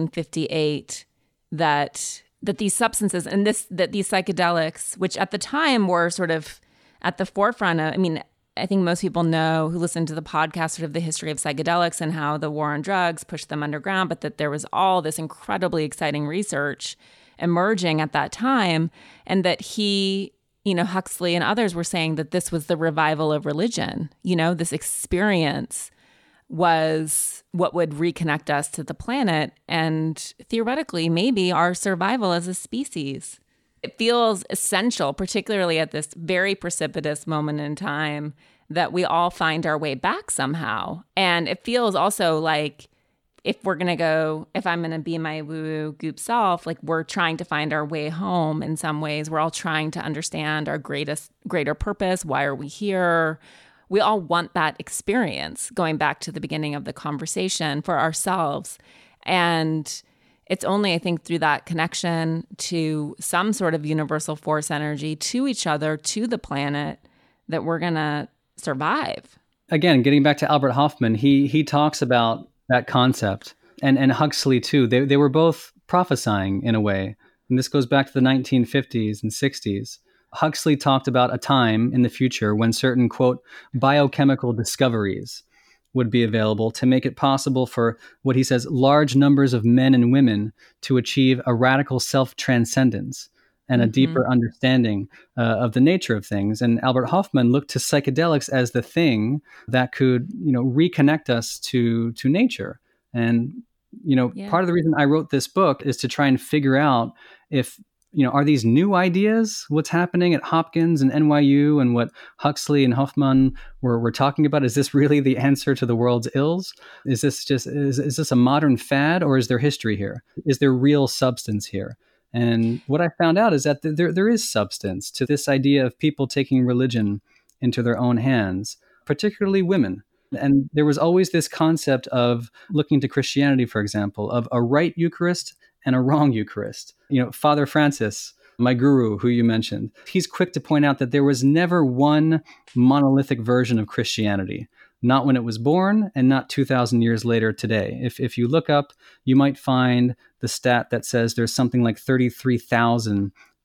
1958 that these substances and that these psychedelics, which at the time were sort of at the forefront of, I mean, I think most people know who listen to the podcast sort of the history of psychedelics and how the war on drugs pushed them underground, but that there was all this incredibly exciting research emerging at that time, and that he, Huxley and others were saying that this was the revival of religion. This experience was what would reconnect us to the planet and theoretically maybe our survival as a species. It feels essential, particularly at this very precipitous moment in time, that we all find our way back somehow. And it feels also like if I'm going to be my woo-woo goop self, like we're trying to find our way home in some ways. We're all trying to understand our greater purpose. Why are we here? We all want that experience, going back to the beginning of the conversation, for ourselves. And it's only, I think, through that connection to some sort of universal force energy, to each other, to the planet, that we're going to survive. Again, getting back to Albert Hoffman, he talks about that concept, and Huxley too. They were both prophesying in a way. And this goes back to the 1950s and 60s. Huxley talked about a time in the future when certain, quote, biochemical discoveries would be available to make it possible for what he says, large numbers of men and women to achieve a radical self-transcendence and a deeper understanding of the nature of things. And Albert Hoffman looked to psychedelics as the thing that could, reconnect us to nature. And, part of the reason I wrote this book is to try and figure out if, are these new ideas, what's happening at Hopkins and NYU and what Huxley and Hoffman were talking about? Is this really the answer to the world's ills? Is this a modern fad, or is there history here? Is there real substance here? And what I found out is that there is substance to this idea of people taking religion into their own hands, particularly women. And there was always this concept of looking to Christianity, for example, of a right Eucharist and a wrong Eucharist. Father Francis, my guru, who you mentioned, he's quick to point out that there was never one monolithic version of Christianity, not when it was born and not 2,000 years later today. If you look up, you might find the stat that says there's something like 33,000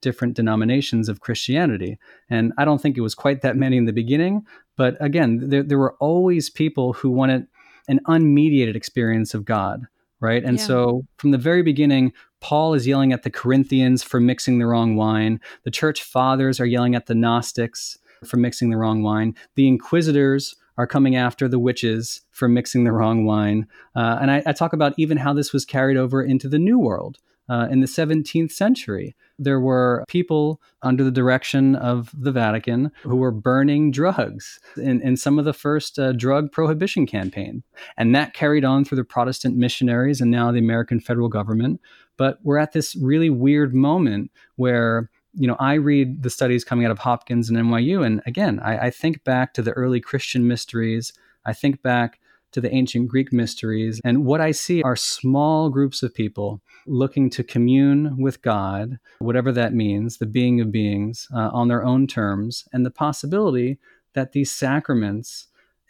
different denominations of Christianity. And I don't think it was quite that many in the beginning. But again, there were always people who wanted an unmediated experience of God, right? And so from the very beginning, Paul is yelling at the Corinthians for mixing the wrong wine. The church fathers are yelling at the Gnostics for mixing the wrong wine. The inquisitors are coming after the witches for mixing the wrong wine. And I talk about even how this was carried over into the New World. In the 17th century, there were people under the direction of the Vatican who were burning drugs in some of the first drug prohibition campaign. And that carried on through the Protestant missionaries and now the American federal government. But we're at this really weird moment where, I read the studies coming out of Hopkins and NYU. And again, I think back to the early Christian mysteries. I think back to the ancient Greek mysteries. And what I see are small groups of people looking to commune with God, whatever that means, the being of beings, on their own terms, and the possibility that these sacraments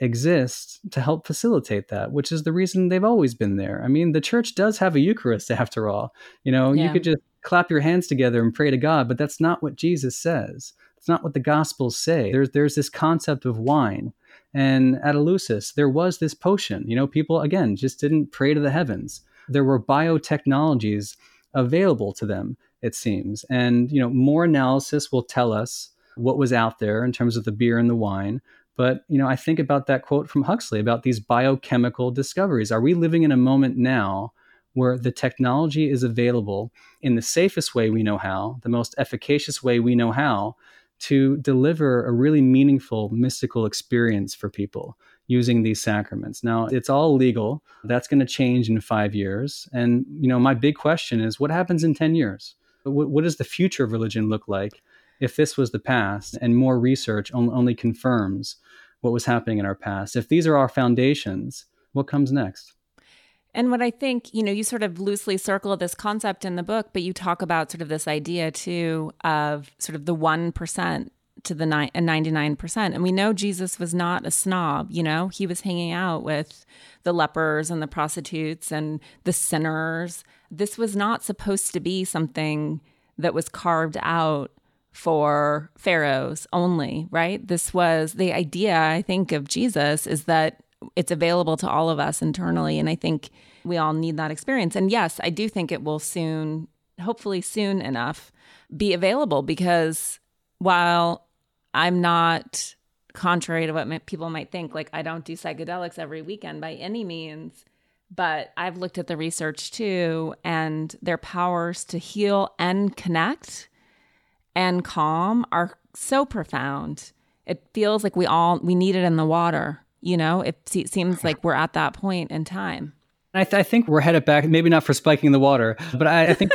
exist to help facilitate that, which is the reason they've always been there. I mean, the church does have a Eucharist after all. You could just clap your hands together and pray to God, but that's not what Jesus says. It's not what the Gospels say. There's this concept of wine. And at Eleusis, there was this potion. People, again, just didn't pray to the heavens. There were biotechnologies available to them, it seems. And, more analysis will tell us what was out there in terms of the beer and the wine. But, I think about that quote from Huxley about these biochemical discoveries. Are we living in a moment now where the technology is available in the safest way we know how, the most efficacious way we know how, to deliver a really meaningful mystical experience for people using these sacraments? Now, it's all legal. That's going to change in 5 years. And, my big question is, what happens in 10 years? What does the future of religion look like if this was the past and more research only confirms what was happening in our past? If these are our foundations, what comes next? And what I think, you sort of loosely circle this concept in the book, but you talk about sort of this idea too of sort of the 1% to the 99%. And we know Jesus was not a snob, he was hanging out with the lepers and the prostitutes and the sinners. This was not supposed to be something that was carved out for pharaohs only, right? This was the idea, I think, of Jesus is that it's available to all of us internally. And I think we all need that experience. And yes, I do think it will soon, hopefully soon enough, be available, because while I'm not, contrary to what people might think, like I don't do psychedelics every weekend by any means, but I've looked at the research too, and their powers to heal and connect and calm are so profound. It feels like we need it in the water. It seems like we're at that point in time. I think we're headed back, maybe not for spiking the water, but I think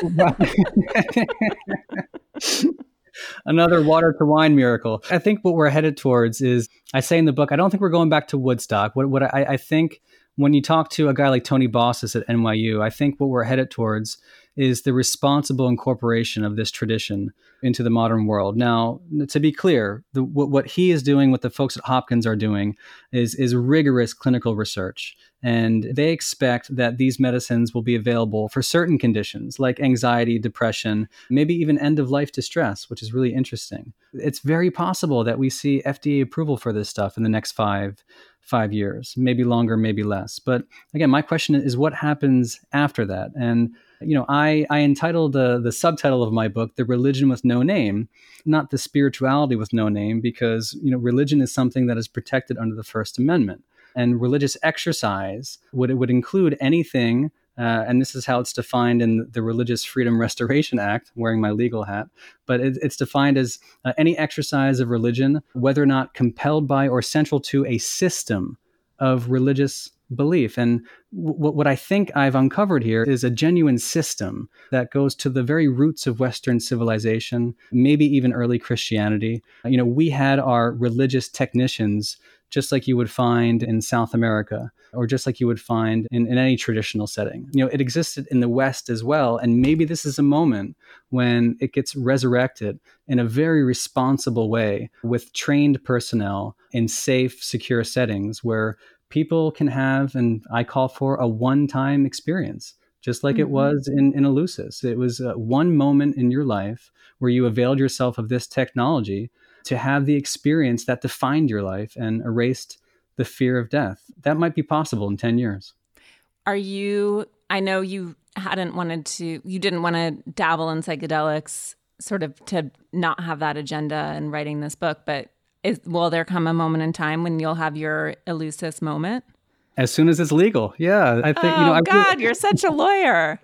another water to wine miracle. I think what we're headed towards is, I say in the book, I don't think we're going back to Woodstock. What I think when you talk to a guy like Tony Bossis at NYU, I think what we're headed towards is the responsible incorporation of this tradition into the modern world. Now, to be clear, what he is doing, what the folks at Hopkins are doing, is rigorous clinical research. And they expect that these medicines will be available for certain conditions like anxiety, depression, maybe even end-of-life distress, which is really interesting. It's very possible that we see FDA approval for this stuff in the next five years, maybe longer, maybe less. But again, my question is, what happens after that? And I entitled the subtitle of my book, The Religion with No Name, not the spirituality with no name, because, religion is something that is protected under the First Amendment. And religious exercise would include anything, and this is how it's defined in the Religious Freedom Restoration Act, wearing my legal hat, but it's defined as any exercise of religion, whether or not compelled by or central to a system of religious belief. And what I think I've uncovered here is a genuine system that goes to the very roots of Western civilization, maybe even early Christianity. We had our religious technicians just like you would find in South America, or just like you would find in any traditional setting. It existed in the West as well. And maybe this is a moment when it gets resurrected in a very responsible way with trained personnel in safe, secure settings where people can have, and I call for, a one-time experience just like it was in Eleusis. It was one moment in your life where you availed yourself of this technology to have the experience that defined your life and erased the fear of death. That might be possible in 10 years. I know you didn't want to dabble in psychedelics sort of to not have that agenda in writing this book, but will there come a moment in time when you'll have your Eleusis moment? As soon as it's legal. Yeah. I think, God, you're such a lawyer.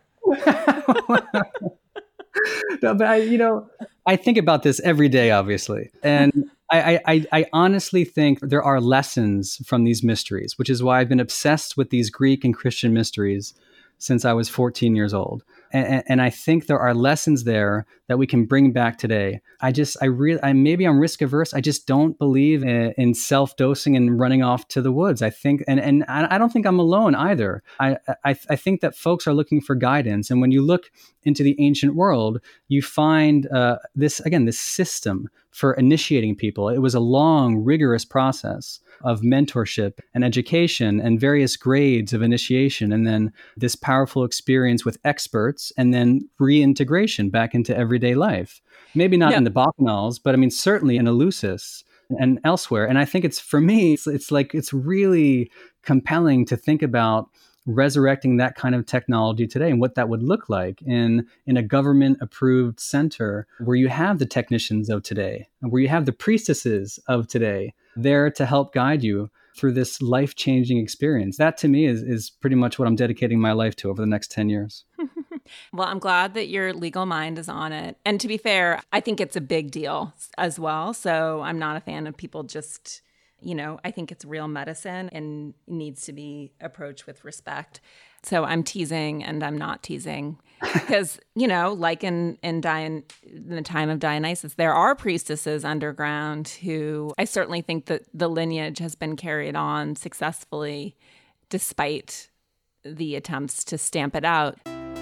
No, but I think about this every day, obviously. And I honestly think there are lessons from these mysteries, which is why I've been obsessed with these Greek and Christian mysteries since I was 14 years old. And I think there are lessons there that we can bring back today. Maybe I'm risk averse. I just don't believe in self-dosing and running off to the woods. I think, and I don't think I'm alone either. I think that folks are looking for guidance. And when you look into the ancient world, you find this system for initiating people. It was a long, rigorous process of mentorship and education and various grades of initiation, and then this powerful experience with experts, and then reintegration back into everyday life. Maybe not in the Bacchanals, but I mean, certainly in Eleusis and elsewhere. And I think it's really compelling to think about resurrecting that kind of technology today and what that would look like in a government-approved center where you have the technicians of today, and where you have the priestesses of today there to help guide you through this life-changing experience. That, to me, is pretty much what I'm dedicating my life to over the next 10 years. Well, I'm glad that your legal mind is on it. And to be fair, I think it's a big deal as well. So I'm not a fan of people just, I think it's real medicine and needs to be approached with respect. So I'm teasing and I'm not teasing because, like in the time of Dionysus, there are priestesses underground who I certainly think that the lineage has been carried on successfully despite the attempts to stamp it out.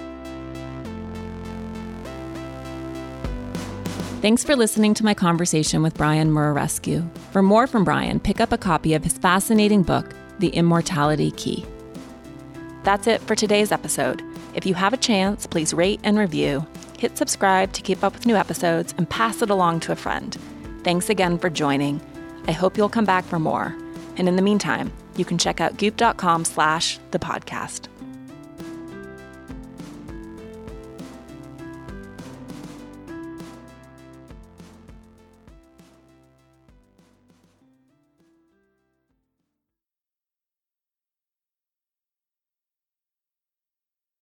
Thanks for listening to my conversation with Brian Muraresku. For more from Brian, pick up a copy of his fascinating book, The Immortality Key. That's it for today's episode. If you have a chance, please rate and review, hit subscribe to keep up with new episodes, and pass it along to a friend. Thanks again for joining. I hope you'll come back for more. And in the meantime, you can check out goop.com/thepodcast.